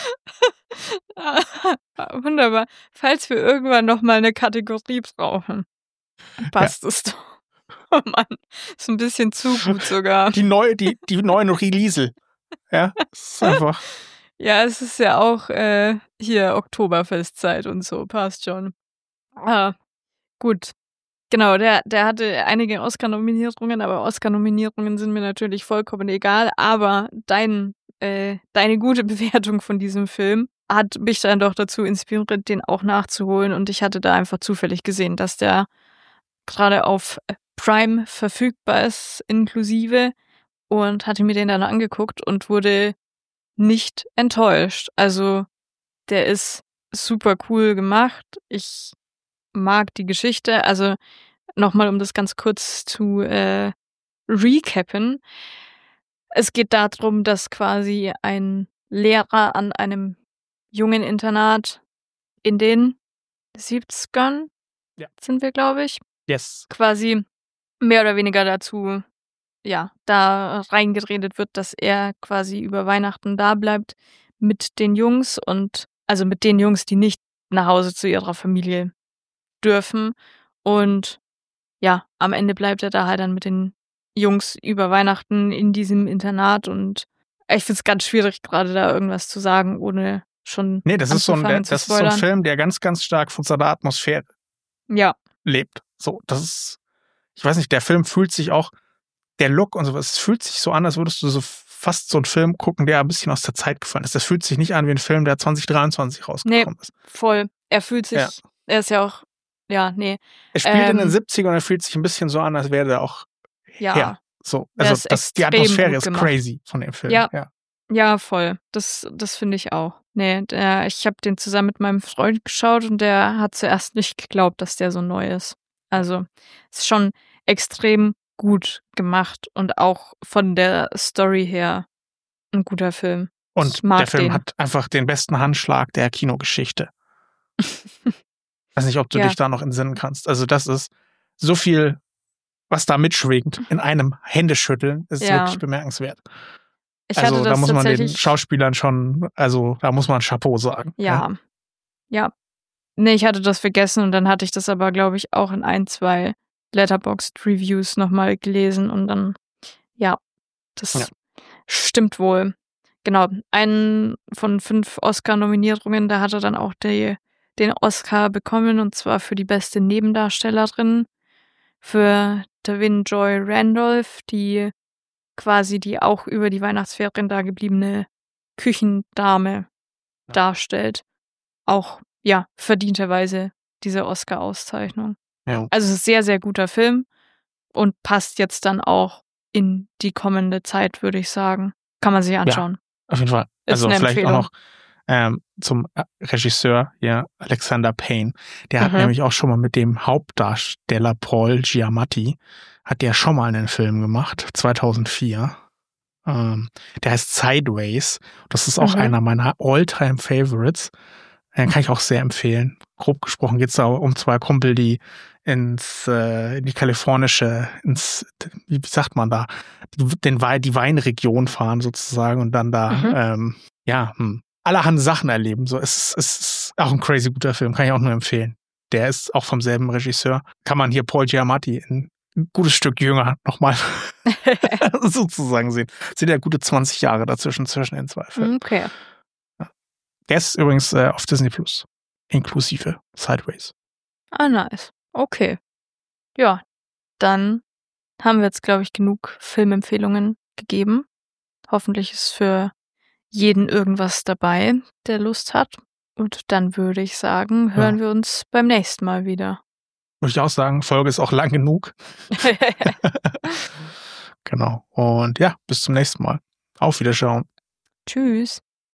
Wunderbar. Falls wir irgendwann noch mal eine Kategorie brauchen, passt es doch. Oh Mann, ist ein bisschen zu gut sogar. die neue, die, die neuen Release. Ja, das ist einfach. Ja, es ist ja auch äh, hier Oktoberfestzeit und so, passt schon. Ah, gut. Genau, der, der hatte einige Oscar-Nominierungen, aber Oscar-Nominierungen sind mir natürlich vollkommen egal. Aber dein, äh, deine gute Bewertung von diesem Film hat mich dann doch dazu inspiriert, den auch nachzuholen. Und ich hatte da einfach zufällig gesehen, dass der gerade auf Prime verfügbar ist, inklusive, und hatte mir den dann angeguckt und wurde nicht enttäuscht. Also der ist super cool gemacht. Ich mag die Geschichte. Also nochmal, um das ganz kurz zu äh, recappen. Es geht darum, dass quasi ein Lehrer an einem Jungeninternat in den siebzigern Ja. sind wir, glaube ich, Yes. quasi mehr oder weniger dazu, ja, da reingeredet wird, dass er quasi über Weihnachten da bleibt mit den Jungs und also mit den Jungs, die nicht nach Hause zu ihrer Familie dürfen. Und ja, am Ende bleibt er da halt dann mit den Jungs über Weihnachten in diesem Internat und ich finde es ganz schwierig, gerade da irgendwas zu sagen, ohne schon Nee, das ist so ein, anzufangen das zu ist so ein spoilern. Film, der ganz, ganz stark von seiner Atmosphäre Ja, lebt. So, das ist, ich weiß nicht, der Film fühlt sich auch, der Look und sowas, es fühlt sich so an, als würdest du so fast so einen Film gucken, der ein bisschen aus der Zeit gefallen ist. Das fühlt sich nicht an wie ein Film, der zwanzig dreiundzwanzig rausgekommen ist. voll. Er fühlt sich, Ja. er ist ja auch, ja, nee, Er spielt in den Ähm, siebzigern und er fühlt sich ein bisschen so an, als wäre der auch ja. her. So, Der also ist das, die extrem Atmosphäre gut ist gemacht. crazy von dem Film. Ja. ja. Ja, voll. Das, das finde ich auch. Nee, der, ich habe den zusammen mit meinem Freund geschaut und der hat zuerst nicht geglaubt, dass der so neu ist. Also, es ist schon extrem gut gemacht und auch von der Story her ein guter Film. Und Ich mag der Film den. hat einfach den besten Handschlag der Kinogeschichte. Weiß nicht, ob du Ja. dich da noch entsinnen kannst. Also das ist so viel, was da mitschwingt in einem Händeschütteln, ist Ja. wirklich bemerkenswert. Ich Also hatte da das muss man den tatsächlich. Schauspielern schon, also da muss man Chapeau sagen. Ja. Ja. Nee, ich hatte das vergessen und dann hatte ich das aber, glaube ich, auch in ein, zwei Letterboxd-Reviews nochmal gelesen und dann, ja, das Ja. stimmt wohl. Genau, einen von fünf Oscar-Nominierungen, da hat er dann auch die, den Oscar bekommen und zwar für die beste Nebendarstellerin, für Davin Joy Randolph, die quasi die auch über die Weihnachtsferien da gebliebene Küchendame Ja. darstellt. Auch, ja, verdienterweise diese Oscar-Auszeichnung. Ja. Also es ist ein sehr, sehr guter Film und passt jetzt dann auch in die kommende Zeit, würde ich sagen. Kann man sich anschauen. Auf jeden Fall. Ist Also eine vielleicht Empfehlung. auch noch ähm, zum Regisseur, ja, Alexander Payne. Der hat Mhm. nämlich auch schon mal mit dem Hauptdarsteller Paul Giamatti, hat der schon mal einen Film gemacht, zweitausendvier. Ähm, der heißt Sideways. Das ist auch Mhm. einer meiner All-Time-Favorites. Den kann ich auch sehr empfehlen. Grob gesprochen geht es da um zwei Kumpel, die ins äh, in die kalifornische, ins, wie sagt man da, den Wein, die Weinregion fahren sozusagen und dann da Mhm. ähm, ja hm, allerhand Sachen erleben. So, es, ist- es ist auch ein crazy guter Film, kann ich auch nur empfehlen. Der ist auch vom selben Regisseur. Kann man hier Paul Giamatti ein gutes Stück jünger nochmal sozusagen sehen. Sind ja gute zwanzig Jahre dazwischen zwischen den zwei Filmen. Okay. Der ist übrigens äh, auf Disney Plus, inklusive Sideways. Ah, nice. Okay. Ja, dann haben wir jetzt, glaube ich, genug Filmempfehlungen gegeben. Hoffentlich ist für jeden irgendwas dabei, der Lust hat. Und dann würde ich sagen, hören Ja. wir uns beim nächsten Mal wieder. Muss ich auch sagen, Folge ist auch lang genug. Genau. Und ja, bis zum nächsten Mal. Auf Wiederschauen. Tschüss.